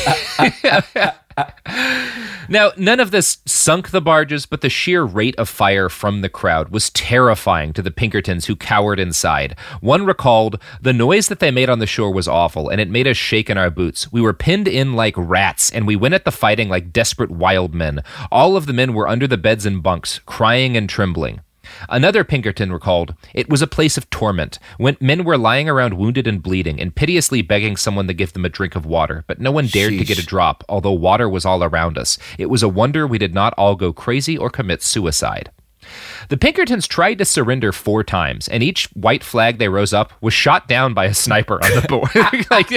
Speaker 11: Now, none of this sunk the barges, but the sheer rate of fire from the crowd was terrifying to the Pinkertons who cowered inside. One recalled, "The noise that they made on the shore was awful, and it made us shake in our boots. We were pinned in like rats, and we went at the fighting like desperate wild men. All of the men were under the beds and bunks, crying and trembling." Another Pinkerton recalled, "It was a place of torment, when men were lying around wounded and bleeding and piteously begging someone to give them a drink of water, but no one dared to get a drop, although water was all around us. It was a wonder we did not all go crazy or commit suicide." The Pinkertons tried to surrender 4 times, and each white flag they rose up was shot down by a sniper on the board. like,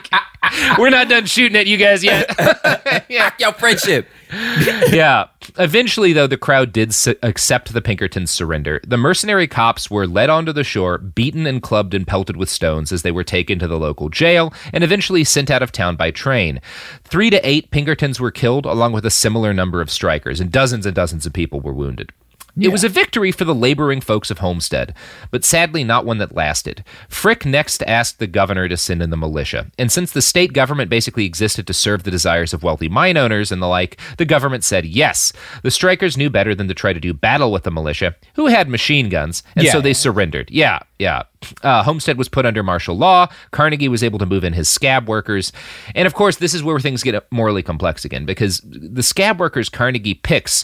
Speaker 11: we're not done shooting at you guys yet.
Speaker 12: Yeah. Your friendship.
Speaker 11: Yeah. Eventually, though, the crowd did accept the Pinkertons' surrender. The mercenary cops were led onto the shore, beaten and clubbed and pelted with stones as they were taken to the local jail, and eventually sent out of town by train. 3 to 8 Pinkertons were killed, along with a similar number of strikers, and dozens of people were wounded. It was a victory for the laboring folks of Homestead, but sadly not one that lasted. Frick next asked the governor to send in the militia, and since the state government basically existed to serve the desires of wealthy mine owners and the like, the government said yes. The strikers knew better than to try to do battle with the militia, who had machine guns, and so they surrendered. Yeah. Homestead was put under martial law. Carnegie was able to move in his scab workers. And of course, this is where things get morally complex again, because the scab workers Carnegie picks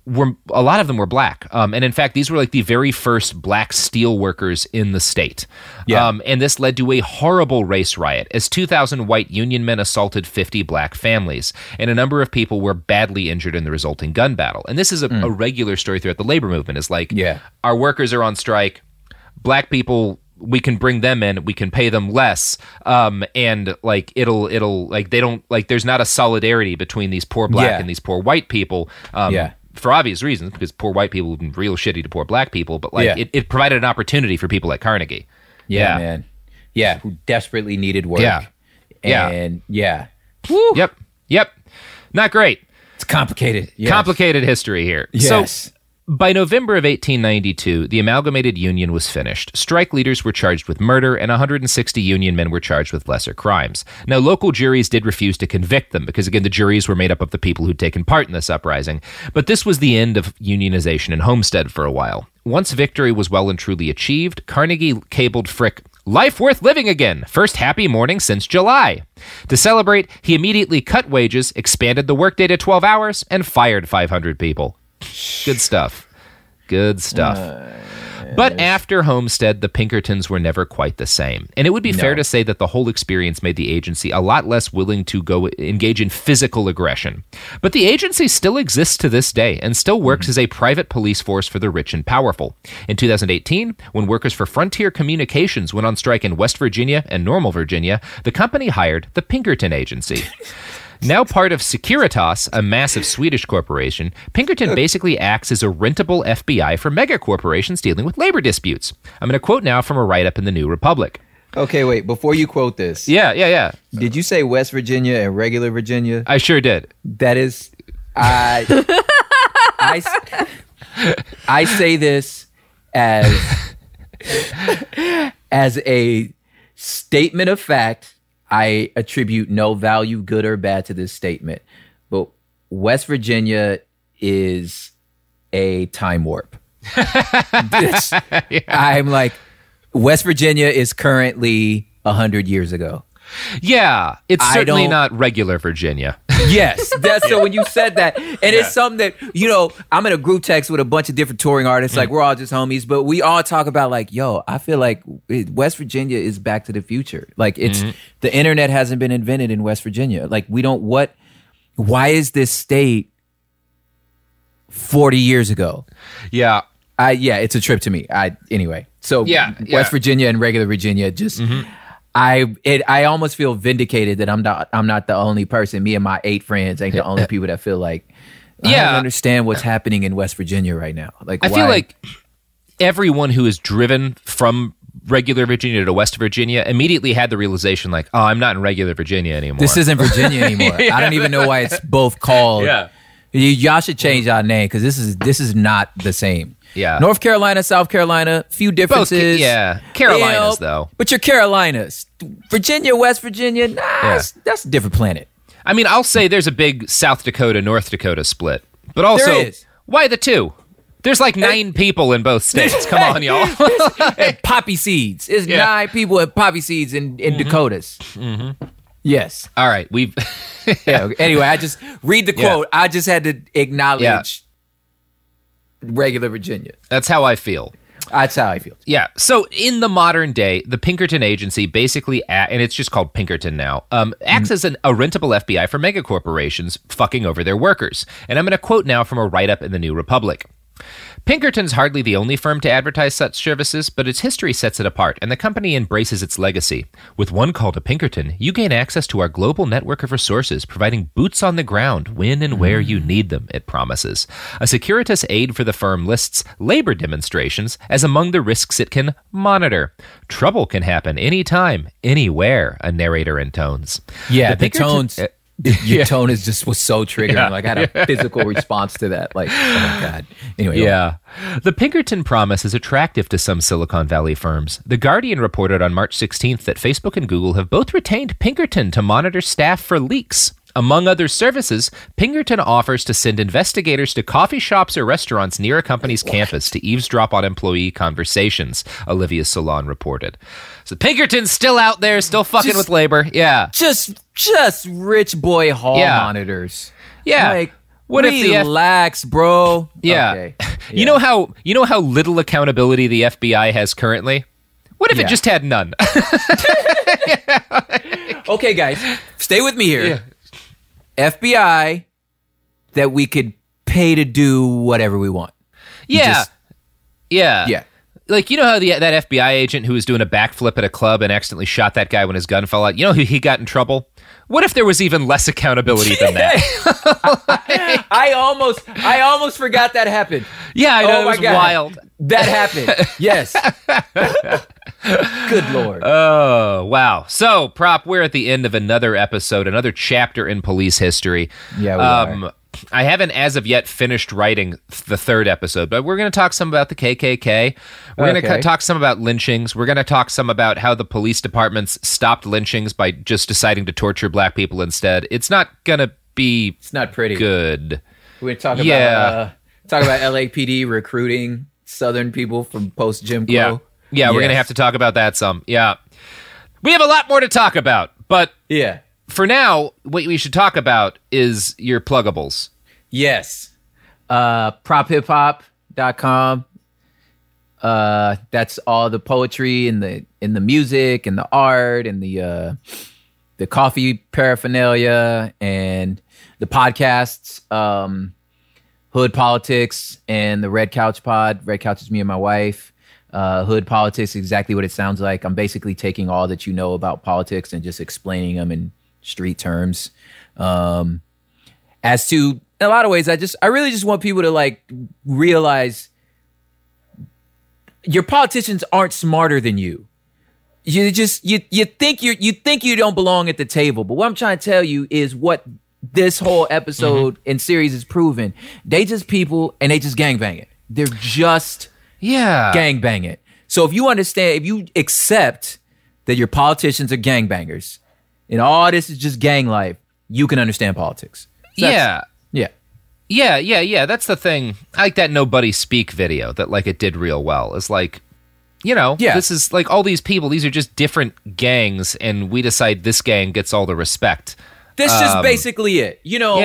Speaker 11: a lot of them were black. And in fact, these were like the very first black steel workers in the state. And this led to a horrible race riot as 2,000 white Union men assaulted 50 black families. And a number of people were badly injured in the resulting gun battle. And this is a regular story throughout the labor movement. Is like, our workers are on strike. Black people, we can bring them in, we can pay them less, and like it'll like they don't like there's not a solidarity between these poor black and these poor white people. For obvious reasons, because poor white people have been real shitty to poor black people, but like it provided an opportunity for people like Carnegie.
Speaker 12: Yeah, man. Yeah, who desperately needed work. And
Speaker 11: Woo. Yep. Not great.
Speaker 12: It's complicated.
Speaker 11: Complicated history here.
Speaker 12: Yes.
Speaker 11: So, by November of 1892, the Amalgamated Union was finished. Strike leaders were charged with murder, and 160 Union men were charged with lesser crimes. Now, local juries did refuse to convict them, because, again, the juries were made up of the people who'd taken part in this uprising. But this was the end of unionization in Homestead for a while. Once victory was well and truly achieved, Carnegie cabled Frick, "Life worth living again. First happy morning since July." To celebrate, he immediately cut wages, expanded the workday to 12 hours, and fired 500 people. Good stuff. But after Homestead, the Pinkertons were never quite the same. And it would be fair to say that the whole experience made the agency a lot less willing to go engage in physical aggression. But the agency still exists to this day and still works as a private police force for the rich and powerful. In 2018, when workers for Frontier Communications went on strike in West Virginia and Normal Virginia, the company hired the Pinkerton Agency. Now part of Securitas, a massive Swedish corporation, Pinkerton basically acts as a rentable FBI for mega corporations dealing with labor disputes. I'm going to quote now from a write-up in the New Republic.
Speaker 12: Okay, wait, before you quote this.
Speaker 11: Yeah.
Speaker 12: Did you say West Virginia and regular Virginia?
Speaker 11: I sure did.
Speaker 12: That is, I say this as a statement of fact. I attribute no value, good or bad, to this statement. But West Virginia is a time warp. I'm like, West Virginia is currently 100 years ago.
Speaker 11: Yeah, it's certainly not regular Virginia.
Speaker 12: Yes, so when you said that, and it's something that, I'm in a group text with a bunch of different touring artists, like we're all just homies, but we all talk about like, I feel like West Virginia is back to the future. Like it's, the internet hasn't been invented in West Virginia. Like why is this state 40 years ago?
Speaker 11: Yeah.
Speaker 12: It's a trip to me. Anyway, so West Virginia and regular Virginia just... I almost feel vindicated that I'm not the only person. Me and my 8 friends ain't the only people that feel like I don't understand what's happening in West Virginia right now. Like
Speaker 11: I feel like everyone who is driven from regular Virginia to West Virginia immediately had the realization like, oh, I'm not in regular Virginia anymore.
Speaker 12: This isn't Virginia anymore. I don't even know why it's both called.
Speaker 11: Yeah.
Speaker 12: Y'all should change our name because this is not the same.
Speaker 11: Yeah.
Speaker 12: North Carolina, South Carolina, few differences.
Speaker 11: Carolinas, though.
Speaker 12: But you're Carolinas. Virginia, West Virginia, that's a different planet.
Speaker 11: I mean, I'll say there's a big South Dakota, North Dakota split. But also, why the two? There's like 9 people in both states. Come on, y'all.
Speaker 12: And poppy seeds. There's 9 people at poppy seeds in Dakotas.
Speaker 11: Mm-hmm.
Speaker 12: Yes.
Speaker 11: All right.
Speaker 12: Anyway, I just read the quote. I just had to acknowledge regular Virginia.
Speaker 11: That's how I feel.
Speaker 12: That's how I feel.
Speaker 11: Yeah. So in the modern day, the Pinkerton Agency basically, and it's just called Pinkerton now, acts as a rentable FBI for mega corporations fucking over their workers. And I'm going to quote now from a write-up in the New Republic. Pinkerton's hardly the only firm to advertise such services, but its history sets it apart, and the company embraces its legacy. With one call to Pinkerton, you gain access to our global network of resources, providing boots on the ground when and where you need them, it promises. A Securitas aide for the firm lists labor demonstrations as among the risks it can monitor. Trouble can happen anytime, anywhere, a narrator intones.
Speaker 12: Yeah, the tones... Your tone was so triggering. Like I had a physical response to that. Like, oh my God. Anyway.
Speaker 11: Yeah. The Pinkerton promise is attractive to some Silicon Valley firms. The Guardian reported on March 16th that Facebook and Google have both retained Pinkerton to monitor staff for leaks. Among other services, Pinkerton offers to send investigators to coffee shops or restaurants near a company's campus to eavesdrop on employee conversations, Olivia Solon reported. So Pinkerton's still out there, still fucking with labor. Yeah.
Speaker 12: Just rich boy hall monitors.
Speaker 11: Yeah.
Speaker 12: Like, what if relax, bro?
Speaker 11: Yeah. Okay. You know how little accountability the FBI has currently? What if it just had none?
Speaker 12: Okay, guys, stay with me here. Yeah. FBI that we could pay to do whatever we want.
Speaker 11: Yeah. Yeah. Like, you know how that FBI agent who was doing a backflip at a club and accidentally shot that guy when his gun fell out? You know who he got in trouble? What if there was even less accountability than that?
Speaker 12: I almost forgot that happened.
Speaker 11: Yeah, I know. It was wild.
Speaker 12: That happened. Yes. Good Lord.
Speaker 11: Oh, wow. So, Prop, we're at the end of another episode, another chapter in police history.
Speaker 12: Yeah, we are.
Speaker 11: I haven't, as of yet, finished writing the 3rd episode, but we're going to talk some about the KKK. We're going to talk some about lynchings. We're going to talk some about how the police departments stopped lynchings by just deciding to torture black people instead. It's not going to be...
Speaker 12: It's not pretty.
Speaker 11: Good.
Speaker 12: We're going to talk about LAPD recruiting Southern people from post-Jim Crow.
Speaker 11: Yeah, we're going to have to talk about that some. Yeah. We have a lot more to talk about, but...
Speaker 12: Yeah.
Speaker 11: For now, what we should talk about is your pluggables.
Speaker 12: Yes. Prophiphop.com. That's all the poetry and the music and the art and the coffee paraphernalia and the podcasts, Hood Politics and the Red Couch Pod. Red Couch is me and my wife. Hood Politics is exactly what it sounds like. I'm basically taking all that you know about politics and just explaining them in street terms. As to, in a lot of ways, I really just want people to like realize your politicians aren't smarter than you. You think you don't belong at the table. But what I'm trying to tell you is what this whole episode and series is proven. They just people and they just gangbang. They're just gangbang it. So if you understand, if you accept that your politicians are gangbangers and all this is just gang life, you can understand politics. So
Speaker 11: Yeah. That's the thing. I like that Nobody Speak video that like it did real well. It's like, this is like all these people, these are just different gangs, and we decide this gang gets all the respect.
Speaker 12: That's just basically it.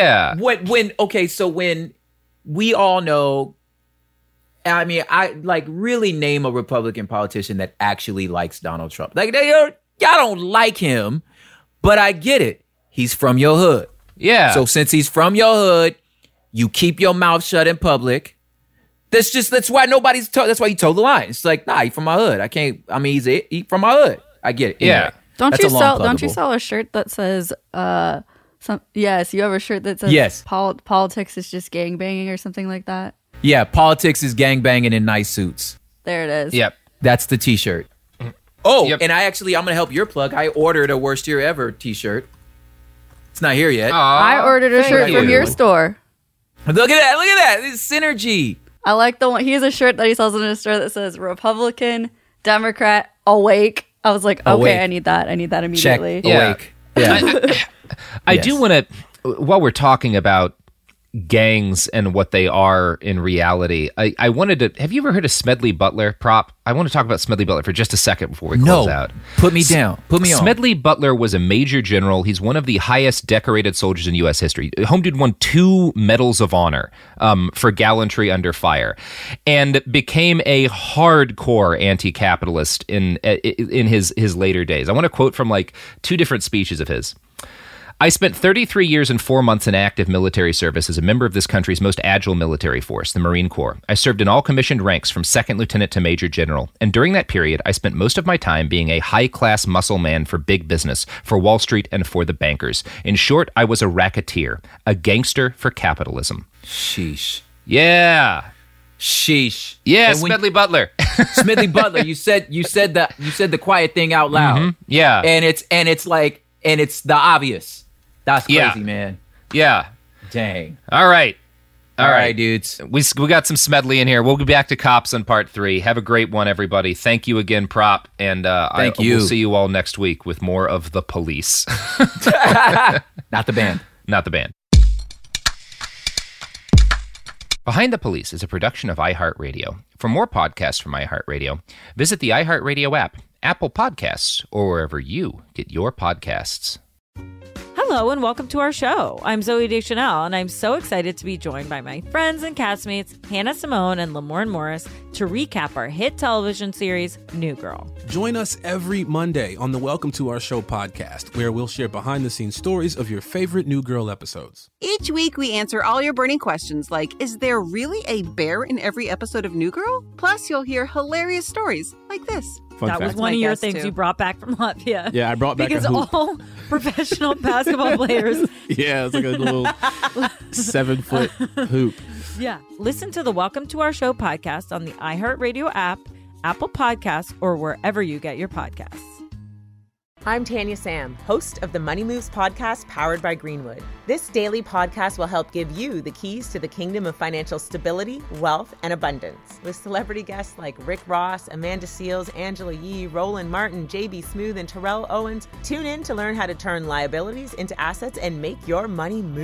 Speaker 12: When we all know, I mean, I like really name a Republican politician that actually likes Donald Trump. Like y'all don't like him, but I get it. He's from your hood.
Speaker 11: Yeah.
Speaker 12: So since he's from your hood, you keep your mouth shut in public. That's why that's why he told the line. It's like, nah, he's from my hood. He's from my hood. I get it. Anyway,
Speaker 11: yeah.
Speaker 13: Don't you sell a shirt that says yes, you have a shirt that says
Speaker 12: yes.
Speaker 13: Politics is just gangbanging or something like that?
Speaker 12: Yeah, politics is gangbanging in nice suits.
Speaker 13: There it is.
Speaker 11: Yep.
Speaker 12: That's the t-shirt. Oh, yep. And I'm going to help your plug. I ordered a Worst Year Ever t-shirt. It's not here yet.
Speaker 13: I ordered a shirt from your store.
Speaker 12: Look at that. It's synergy.
Speaker 13: I like the one. He has a shirt that he sells in his store that says Republican, Democrat, awake. I was like, okay,
Speaker 12: awake.
Speaker 13: I need that immediately.
Speaker 12: Check. Yeah. Awake. Yeah.
Speaker 11: I do want to, while we're talking about gangs and what they are in reality, I wanted to, have you ever heard of Smedley Butler, Prop? I want to talk about Smedley Butler for just a second before we close out.
Speaker 12: Put me down. Put me on.
Speaker 11: Smedley Butler was a major general. He's one of the highest decorated soldiers in U.S. history. Home Dude won 2 medals of honor for gallantry under fire, and became a hardcore anti-capitalist in his later days. I want to quote from like 2 different speeches of his. I spent 33 years and 4 months in active military service as a member of this country's most agile military force, the Marine Corps. I served in all commissioned ranks from second lieutenant to major general. And during that period, I spent most of my time being a high-class muscle man for big business, for Wall Street, and for the bankers. In short, I was a racketeer, a gangster for capitalism.
Speaker 12: Sheesh.
Speaker 11: Yeah.
Speaker 12: Sheesh.
Speaker 11: Yeah, Smedley Butler.
Speaker 12: Smedley Butler, you said the quiet thing out loud.
Speaker 11: Mm-hmm. Yeah.
Speaker 12: And it's the obvious. That's crazy, man.
Speaker 11: Yeah.
Speaker 12: Dang.
Speaker 11: All right,
Speaker 12: dudes.
Speaker 11: We got some Smedley in here. We'll be back to Cops on part 3. Have a great one, everybody. Thank you again, Prop. And
Speaker 12: Thank you.
Speaker 11: We'll see you all next week with more of The Police.
Speaker 12: Not the band.
Speaker 11: Not the band. Behind the Police is a production of iHeartRadio. For more podcasts from iHeartRadio, visit the iHeartRadio app, Apple Podcasts, or wherever you get your podcasts.
Speaker 2: Hello and welcome to our show. I'm Zooey Deschanel, and I'm so excited to be joined by my friends and castmates Hannah Simone and Lamorne Morris to recap our hit television series, New Girl.
Speaker 3: Join us every Monday on the Welcome to Our Show podcast, where we'll share behind-the-scenes stories of your favorite New Girl episodes.
Speaker 4: Each week, we answer all your burning questions like, is there really a bear in every episode of New Girl? Plus, you'll hear hilarious stories like this.
Speaker 2: That was one of your things you brought back from Latvia.
Speaker 3: Yeah, I brought back
Speaker 2: because
Speaker 3: a hoop.
Speaker 2: All professional basketball players.
Speaker 3: Yeah, it's like a little 7-foot hoop.
Speaker 2: Yeah. Listen to the Welcome to Our Show podcast on the iHeartRadio app, Apple Podcasts, or wherever you get your podcasts.
Speaker 19: I'm Tanya Sam, host of the Money Moves podcast powered by Greenwood. This daily podcast will help give you the keys to the kingdom of financial stability, wealth, and abundance. With celebrity guests like Rick Ross, Amanda Seales, Angela Yee, Roland Martin, JB Smoove, and Terrell Owens. Tune in to learn how to turn liabilities into assets and make your money move.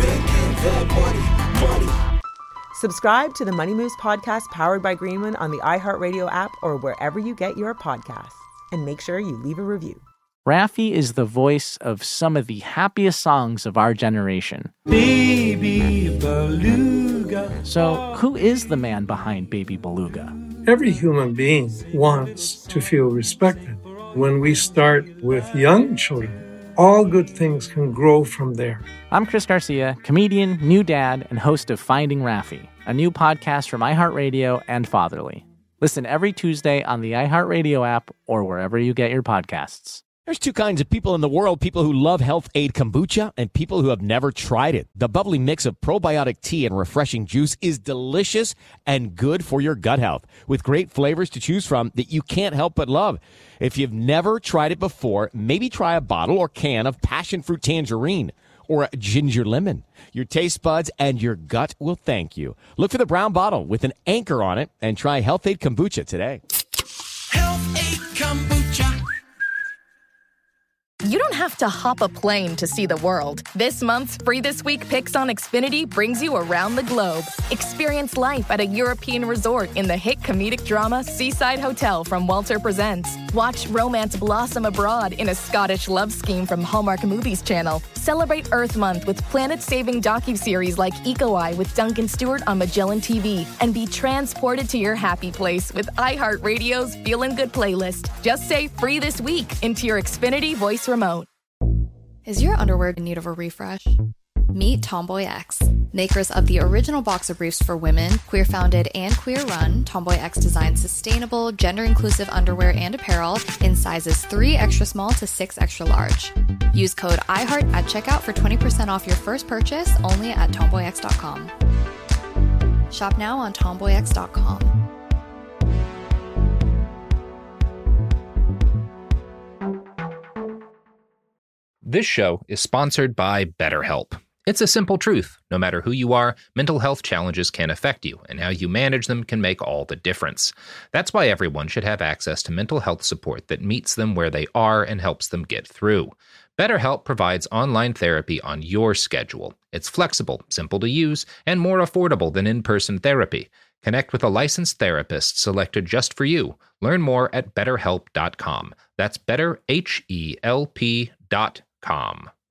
Speaker 19: Subscribe to the Money Moves podcast powered by Greenwood on the iHeartRadio app or wherever you get your podcasts. And make sure you leave a review.
Speaker 5: Raffi is the voice of some of the happiest songs of our generation.
Speaker 25: Baby Beluga.
Speaker 5: So, who is the man behind Baby Beluga?
Speaker 6: Every human being wants to feel respected. When we start with young children, all good things can grow from there.
Speaker 5: I'm Chris Garcia, comedian, new dad, and host of Finding Raffi, a new podcast from iHeartRadio and Fatherly. Listen every Tuesday on the iHeartRadio app or wherever you get your podcasts.
Speaker 15: There's two kinds of people in the world, people who love Health Aid Kombucha and people who have never tried it. The bubbly mix of probiotic tea and refreshing juice is delicious and good for your gut health, with great flavors to choose from that you can't help but love. If you've never tried it before, maybe try a bottle or can of passion fruit tangerine or a ginger lemon. Your taste buds and your gut will thank you. Look for the brown bottle with an anchor on it and try Health Aid Kombucha today.
Speaker 1: Health Aid Kombucha. You don't have to hop a plane to see the world. This month's Free This Week Picks on Xfinity brings you around the globe. Experience life at a European resort in the hit comedic drama Seaside Hotel from Walter Presents. Watch romance blossom abroad in a Scottish love scheme from Hallmark Movies Channel. Celebrate Earth Month with planet-saving docuseries like Eco-Eye with Duncan Stewart on Magellan TV. And be transported to your happy place with iHeartRadio's Feelin' Good playlist. Just say Free This Week into your Xfinity voice remote.
Speaker 9: Is your underwear in need of a refresh? Meet Tomboy X. Makers of the original boxer briefs for women, queer-founded and queer-run, Tomboy X designs sustainable, gender-inclusive underwear and apparel in sizes 3 extra small to 6 extra large. Use code IHEART at checkout for 20% off your first purchase only at tomboyx.com. Shop now on tomboyx.com.
Speaker 14: This show is sponsored by BetterHelp. It's a simple truth. No matter who you are, mental health challenges can affect you, and how you manage them can make all the difference. That's why everyone should have access to mental health support that meets them where they are and helps them get through. BetterHelp provides online therapy on your schedule. It's flexible, simple to use, and more affordable than in-person therapy. Connect with a licensed therapist selected just for you. Learn more at BetterHelp.com. That's BetterHelp.com.